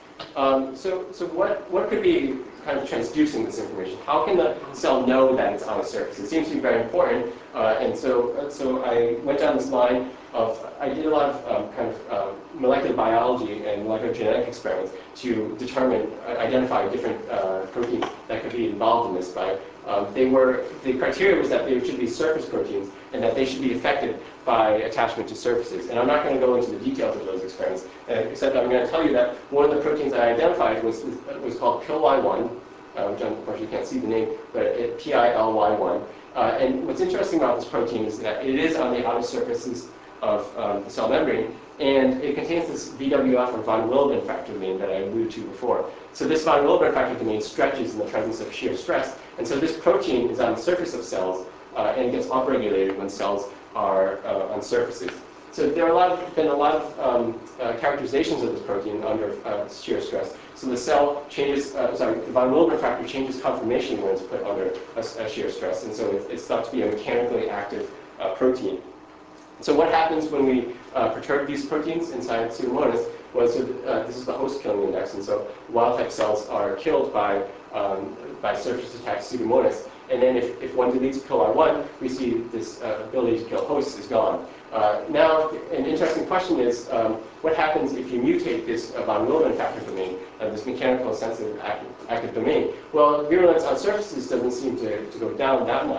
Um, so so what, what could be kind of transducing this information? How can the cell know that it's on a surface? It seems to be very important, uh, and so uh, so I went down this line of, I did a lot of um, kind of uh, molecular biology and molecular genetic experiments to determine, uh, identify different uh, proteins that could be involved in this. By um, they were, the criteria was that they should be surface proteins and that they should be affected by attachment to surfaces. And I'm not going to go into the details of those experiments, uh, except I'm going to tell you that one of the proteins I identified was, was called P I L Y one, uh, which unfortunately you can't see the name, but it, P I L Y one. Uh, and what's interesting about this protein is that it is on the outer surfaces of um, the cell membrane, and it contains this V W F, or von Willebrand factor domain, that I alluded to before. So this von Willebrand factor domain stretches in the presence of shear stress, and so this protein is on the surface of cells uh, and gets upregulated when cells are uh, on surfaces. So there are a lot of, been a lot of um, uh, characterizations of this protein under uh, shear stress. So the cell changes, uh, sorry, the von Willebrand factor changes conformation when it's put under a, a shear stress, and so it, it's thought to be a mechanically active uh, protein. So what happens when we uh, perturb these proteins inside Pseudomonas was, so uh, this is the host killing index, and so wild-type cells are killed by, um, by surface-attached Pseudomonas. And then if, if one deletes P I L Y one, we see this uh, ability to kill hosts is gone. Uh, now, an interesting question is, um, what happens if you mutate this uh, von Willebrand factor domain, uh, this mechanical sensitive active, active domain? Well, virulence on surfaces doesn't seem to, to go down that much.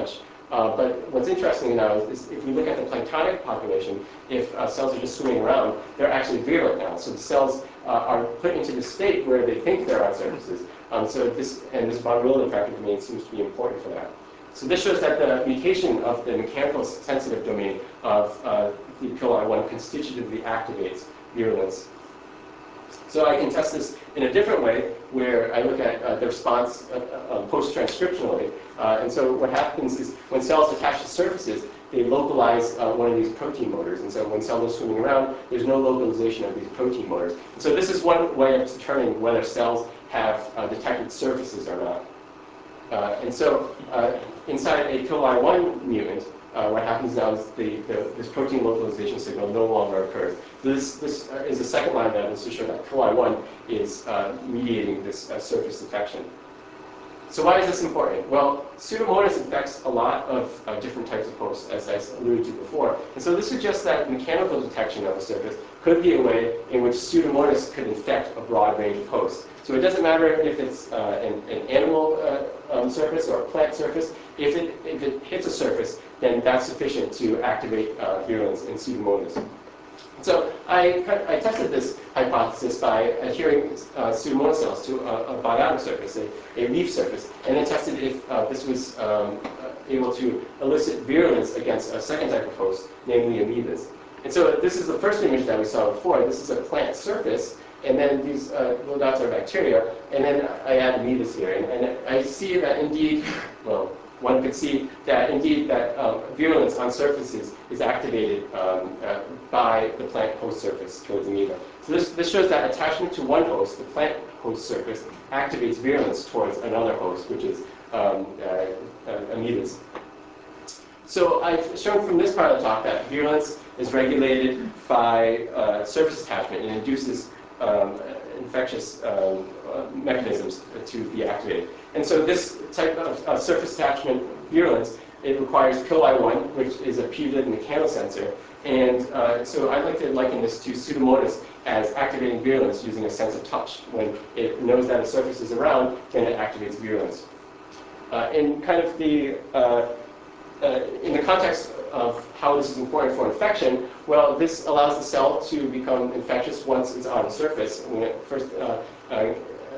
Uh, but what's interesting now is, is if we look at the planktonic population, if uh, cells are just swimming around, they're actually virulent now. So the cells uh, are put into the state where they think they're on surfaces. Um, so this, and this von Willebrand factor domain seems to be important for that. So this shows that the mutation of the mechanical sensitive domain of uh, the P I L I one constitutively activates virulence. So I can test this in a different way, where I look at uh, the response uh, uh, post-transcriptionally. Uh, and so what happens is when cells attach to surfaces, they localize uh, one of these protein motors. And so when cells are swimming around, there's no localization of these protein motors. And so this is one way of determining whether cells have uh, detected surfaces or not. Uh, and so uh, inside a P I L I one mutant, uh, what happens now is the, the, this protein localization signal no longer occurs. So this, this uh, is a second line of evidence to show that P I L I one is uh, mediating this uh, surface detection. So why is this important? Well, Pseudomonas infects a lot of uh, different types of hosts, as I alluded to before. And so this suggests that mechanical detection of a surface could be a way in which Pseudomonas could infect a broad range of hosts. So it doesn't matter if it's uh, an, an animal uh, um, surface or a plant surface. If it, if it hits a surface, then that's sufficient to activate uh, virulence in Pseudomonas. So I, I tested this hypothesis by adhering uh, Pseudomonas cells to a, a biotic surface, a, a leaf surface, and then tested if uh, this was um, able to elicit virulence against a second type of host, namely amoebas. And so this is the first image that we saw before. This is a plant surface, and then these uh, little dots are bacteria, and then I add amoebas here. And, and I see that indeed, well, one could see that indeed that um, virulence on surfaces is activated um, uh, by the plant host surface towards amoeba. So this, this shows that attachment to one host, the plant host surface, activates virulence towards another host, which is um, uh, uh, amoebas. So I've shown from this part of the talk that virulence is regulated by uh, surface attachment and induces um, infectious um, uh, mechanisms to be activated. And so this type of uh, surface attachment virulence, it requires P I L I one, which is a putative mechanosensor. And uh, so I'd like to liken this to Pseudomonas as activating virulence using a sense of touch. When it knows that a surface is around, then it activates virulence. Uh, in kind of the uh, uh, in the context of how this is important for infection, well, this allows the cell to become infectious once it's on the surface. When it first uh, uh,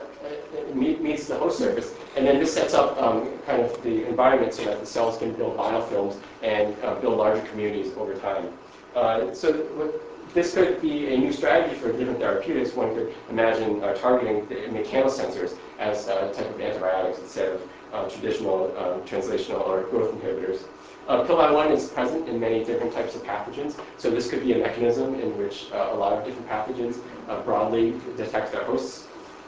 it meets the host surface, and then this sets up um, kind of the environment so that the cells can build biofilms and uh, build larger communities over time. Uh, so this could be a new strategy for different therapeutics. One could imagine uh, targeting the mechanosensors as a type of antibiotics instead of uh, traditional um, translational or growth inhibitors. Uh, P I L I one is present in many different types of pathogens, so this could be a mechanism in which uh, a lot of different pathogens uh, broadly detect their hosts.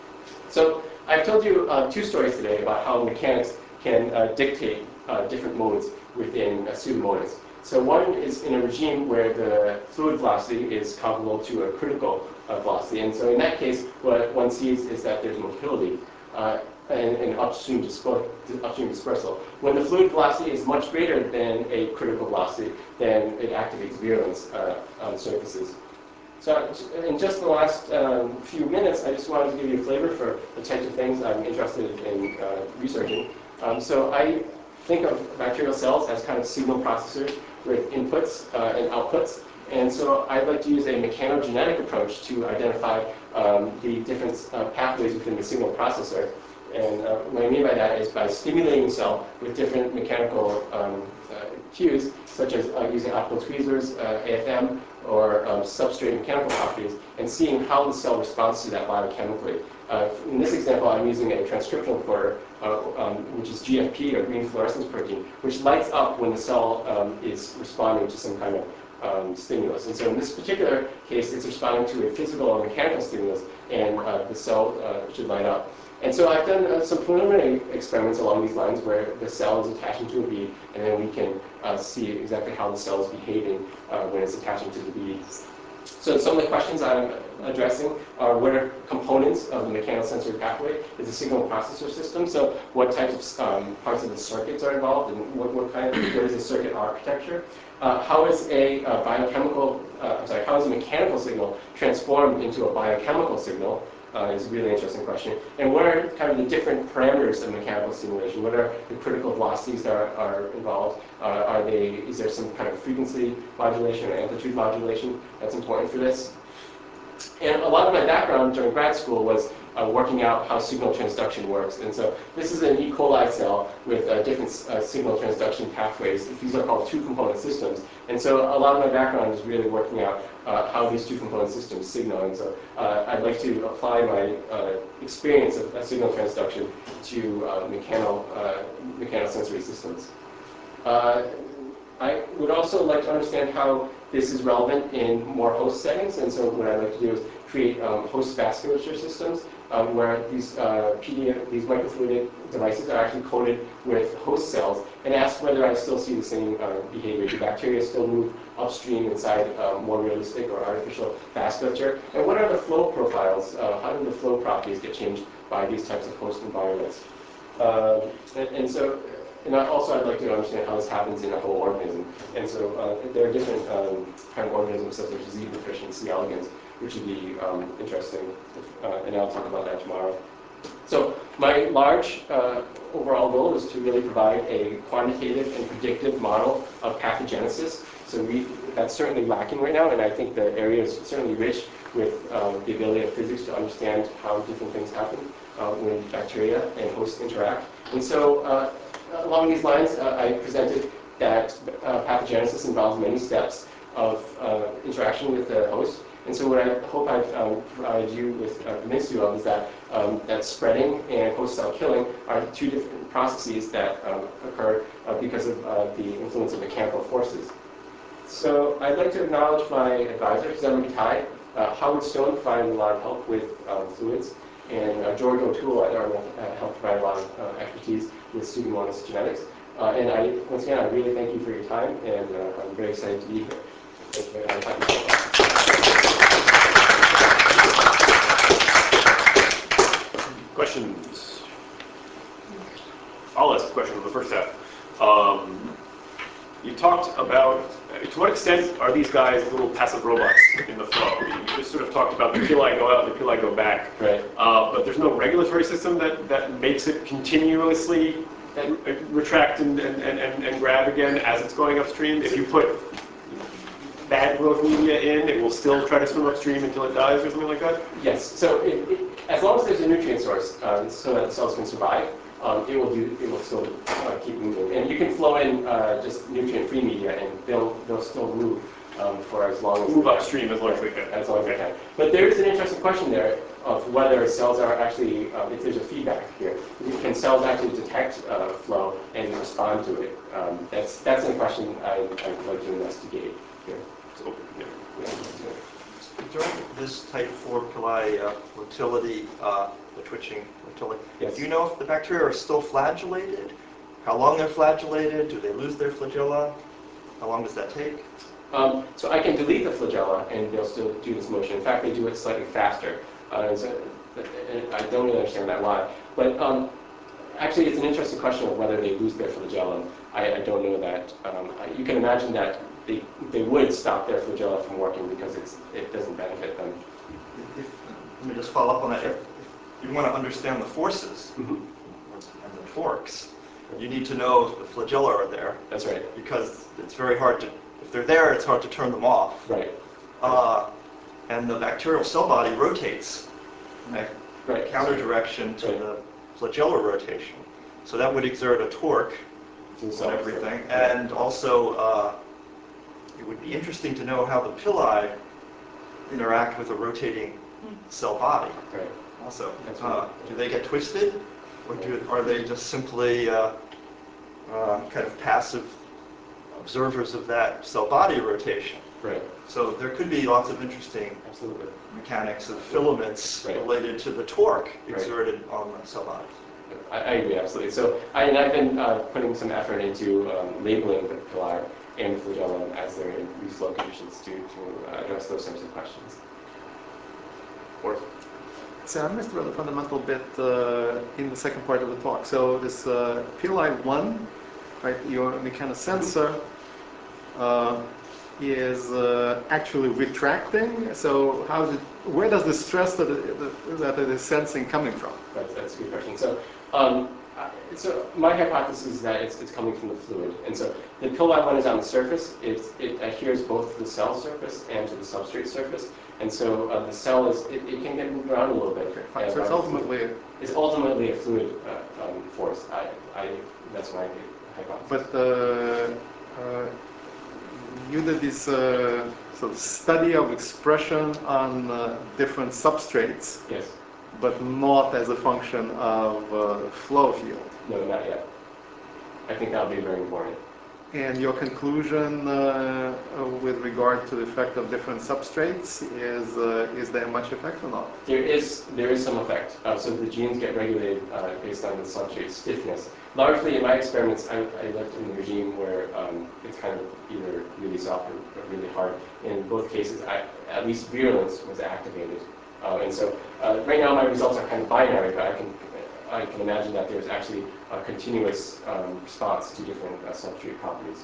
So I've told you uh, two stories today about how mechanics can uh, dictate uh, different modes within uh, Pseudomonas. So one is in a regime where the fluid velocity is comparable to a critical uh, velocity. And so in that case, what one sees is that there's motility uh, and, and upstream, dispo upstream dispersal. When the fluid velocity is much greater than a critical velocity, then it activates virulence uh, on surfaces. So in just the last um, few minutes, I just wanted to give you a flavor for the types of things I'm interested in uh, researching. Um, so I think of bacterial cells as kind of signal processors with inputs uh, and outputs. And so I'd like to use a mechanogenetic approach to identify um, the different uh, pathways within the signal processor. And uh, what I mean by that is by stimulating the cell with different mechanical um, uh, cues, such as uh, using optical tweezers, uh, A F M, or um, substrate mechanical properties, and seeing how the cell responds to that biochemically. Uh, in this example, I'm using a transcription recorder, uh, um, which is G F P, or green fluorescence protein, which lights up when the cell um, is responding to some kind of um, stimulus. And so in this particular case, it's responding to a physical or mechanical stimulus, and uh, the cell uh, should light up. And so I've done uh, some preliminary experiments along these lines where the cell is attaching to a bead, and then we can uh, see exactly how the cell is behaving uh, when it's attaching to the bead. So some of the questions I'm addressing are what are components of the mechanosensory pathway? It's a signal processor system, so what types of um, parts of the circuits are involved, and what, what kind of, what is the circuit architecture? Uh, how is a uh, biochemical, uh, I'm sorry, how is a mechanical signal transformed into a biochemical signal? uh, is a really interesting question. And what are kind of the different parameters of mechanical stimulation? What are the critical velocities that are, are involved? Uh, are they, is there some kind of frequency modulation or amplitude modulation that's important for this? And a lot of my background during grad school was uh, working out how signal transduction works. And so this is an E. coli cell with uh, different uh, signal transduction pathways. These are called two-component systems. And so a lot of my background is really working out uh, how these two-component systems signal. And so uh, I'd like to apply my uh, experience of uh, signal transduction to uh, mechanical, uh, mechanosensory systems. Uh, I would also like to understand how this is relevant in more host settings, and so what I'd like to do is create um, host vasculature systems um, where these uh, P D A, these microfluidic devices are actually coated with host cells, and ask whether I still see the same uh, behavior. Do bacteria still move upstream inside um, more realistic or artificial vasculature? And what are the flow profiles? Uh, how do the flow properties get changed by these types of host environments? Uh, and, and so. And also, I'd like to understand how this happens in a whole organism. And so, uh, there are different um, kind of organisms, such as Z. patrician, C. elegans, which would be um, interesting. If, uh, and I'll talk about that tomorrow. So, my large uh, overall goal is to really provide a quantitative and predictive model of pathogenesis. So, we that's certainly lacking right now, and I think the area is certainly rich with um, the ability of physics to understand how different things happen uh, when bacteria and hosts interact. And so. Uh, Along these lines, uh, I presented that uh, pathogenesis involves many steps of uh, interaction with the host. And so what I hope I've um, provided you with, uh, convinced you of is that, um, that spreading and host cell killing are two different processes that um, occur uh, because of uh, the influence of mechanical forces. So I'd like to acknowledge my advisor, Zemra Gitai. Uh, Howard Stone provided a lot of help with um, fluids, and uh, George O'Toole at Dartmouth uh, helped provide a lot of uh, expertise with Pseudomonas genetics. Uh, and I, once again, I really thank you for your time, and uh, I'm very excited to be here. Thank you very much. Questions? I'll ask a question on the first half. Um, you talked about, to what extent are these guys little passive robots in the flow? You just sort of talked about the pili go out and the pili go back. Right. Uh, but there's no regulatory system that, that makes it continuously retract and, and, and, and grab again as it's going upstream. If you put bad growth media in, it will still try to swim upstream until it dies or something like that? Yes. So it, it, as long as there's a nutrient source um, so that the cells can survive, Um, it will do. It will still uh, keep moving, and you can flow in uh, just nutrient-free media, and they'll they'll still move um, for as long as move upstream as long as they can. As long as they can. But there is an interesting question there of whether cells are actually, um, if there's a feedback here, can cells actually detect uh, flow and respond to it? Um, that's that's a question I I'd like to investigate here. So, yeah. Yeah. During this type four pili uh, motility, uh, the twitching motility, Yes. do you know if the bacteria are still flagellated? How long they're flagellated? Do they lose their flagella? How long does that take? Um, so I can delete the flagella, and they'll still do this motion. In fact, they do it slightly faster. Uh, so, I don't really understand that why. But um, actually, it's an interesting question of whether they lose their flagellum. I, I don't know that. Um, I, you can imagine that they, they would stop their flagella from working because it's, it doesn't benefit them. If, let me just follow up on that. If, if you want to understand the forces Mm-hmm. and the torques, you need to know if the flagella are there. That's right. Because it's very hard to, if they're there, it's hard to turn them off. Right. Uh, and the bacterial cell body rotates in a Right. counter direction to Right. the flagellar rotation. So that would exert a torque on everything. And also, uh, it would be interesting to know how the pili interact with a rotating cell body. Right. Also, That's uh, right. do they get twisted, or do, are they just simply uh, uh, kind of passive observers of that cell body rotation? Right. So there could be lots of interesting Absolutely. mechanics of filaments Right. related to the torque Right. exerted on the cell bodies. I, I agree, absolutely. So I, and I've been uh, putting some effort into um, labeling the pili and the flagellum as they're in these flow conditions to, to uh, address those types of questions. Or So I missed a rather fundamental bit uh, in the second part of the talk. So this uh, pili one, right, your mechanosensor, uh, is uh, actually retracting. So how is it where does the stress that it, that it is sensing coming from? That's, that's a good question. So, um, uh, so my hypothesis is that it's, it's coming from the fluid. And so the pili one is on the surface. It, it adheres both to the cell surface and to the substrate surface. And so uh, the cell is, it, it can get moved around a little bit. Fine. So it's ultimately, it's ultimately a fluid uh, um, force. I, I, that's my hypothesis. but uh, uh, you did this uh, sort of study of expression on uh, different substrates, Yes. but not as a function of uh, flow field. No, not yet. I think that'll be very important. And your conclusion uh, uh, with regard to the effect of different substrates is uh, is there much effect or not? There is there is some effect. Uh, so the genes get regulated uh, based on the substrate stiffness. Largely, in my experiments, I, I lived in a regime where um, it's kind of either really soft or, or really hard. In both cases, I, at least virulence was activated. Uh, and so uh, right now, my results are kind of binary, but I can I can imagine that there's actually a continuous um, response to different uh, substrate properties.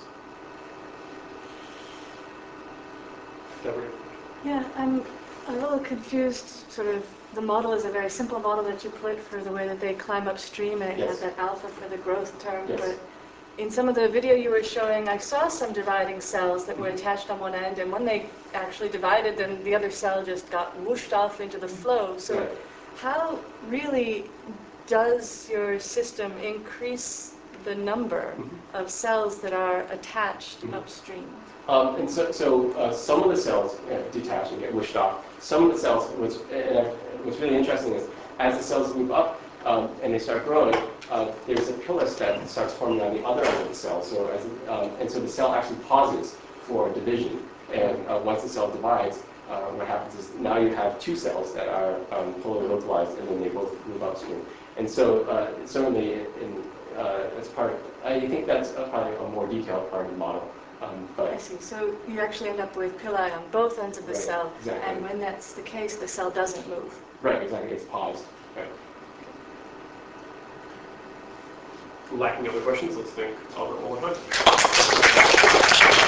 Deborah? Yeah, I'm a little confused. Sort of, the model is a very simple model that you put for the way that they climb upstream, and you Yes. have that alpha for the growth term. Yes. But in some of the video you were showing, I saw some dividing cells that were attached on one end, and when they actually divided, then the other cell just got whooshed off into the flow. So, Right. how really does your system increase the number Mm-hmm. of cells that are attached Mhm. upstream? Um, and so, so uh, some of the cells uh, detach and get whooshed off. Some of the cells, which, and I, what's really interesting is, as the cells move up um, and they start growing, uh, there's a pilus that starts forming on the other end of the cell. So, as, um, and so the cell actually pauses for division. And uh, once the cell divides, uh, what happens is now you have two cells that are um, polarly localized, and then they both move upstream. And so, uh, certainly, in, uh, as part of, I think that's uh, probably a more detailed part of the model. Um, but I see. So you actually end up with pili on both ends of the Right, cell, exactly. and when that's the case, the cell doesn't move. right, exactly, it's paused. Right. Lacking other questions, let's thank Albert one more time.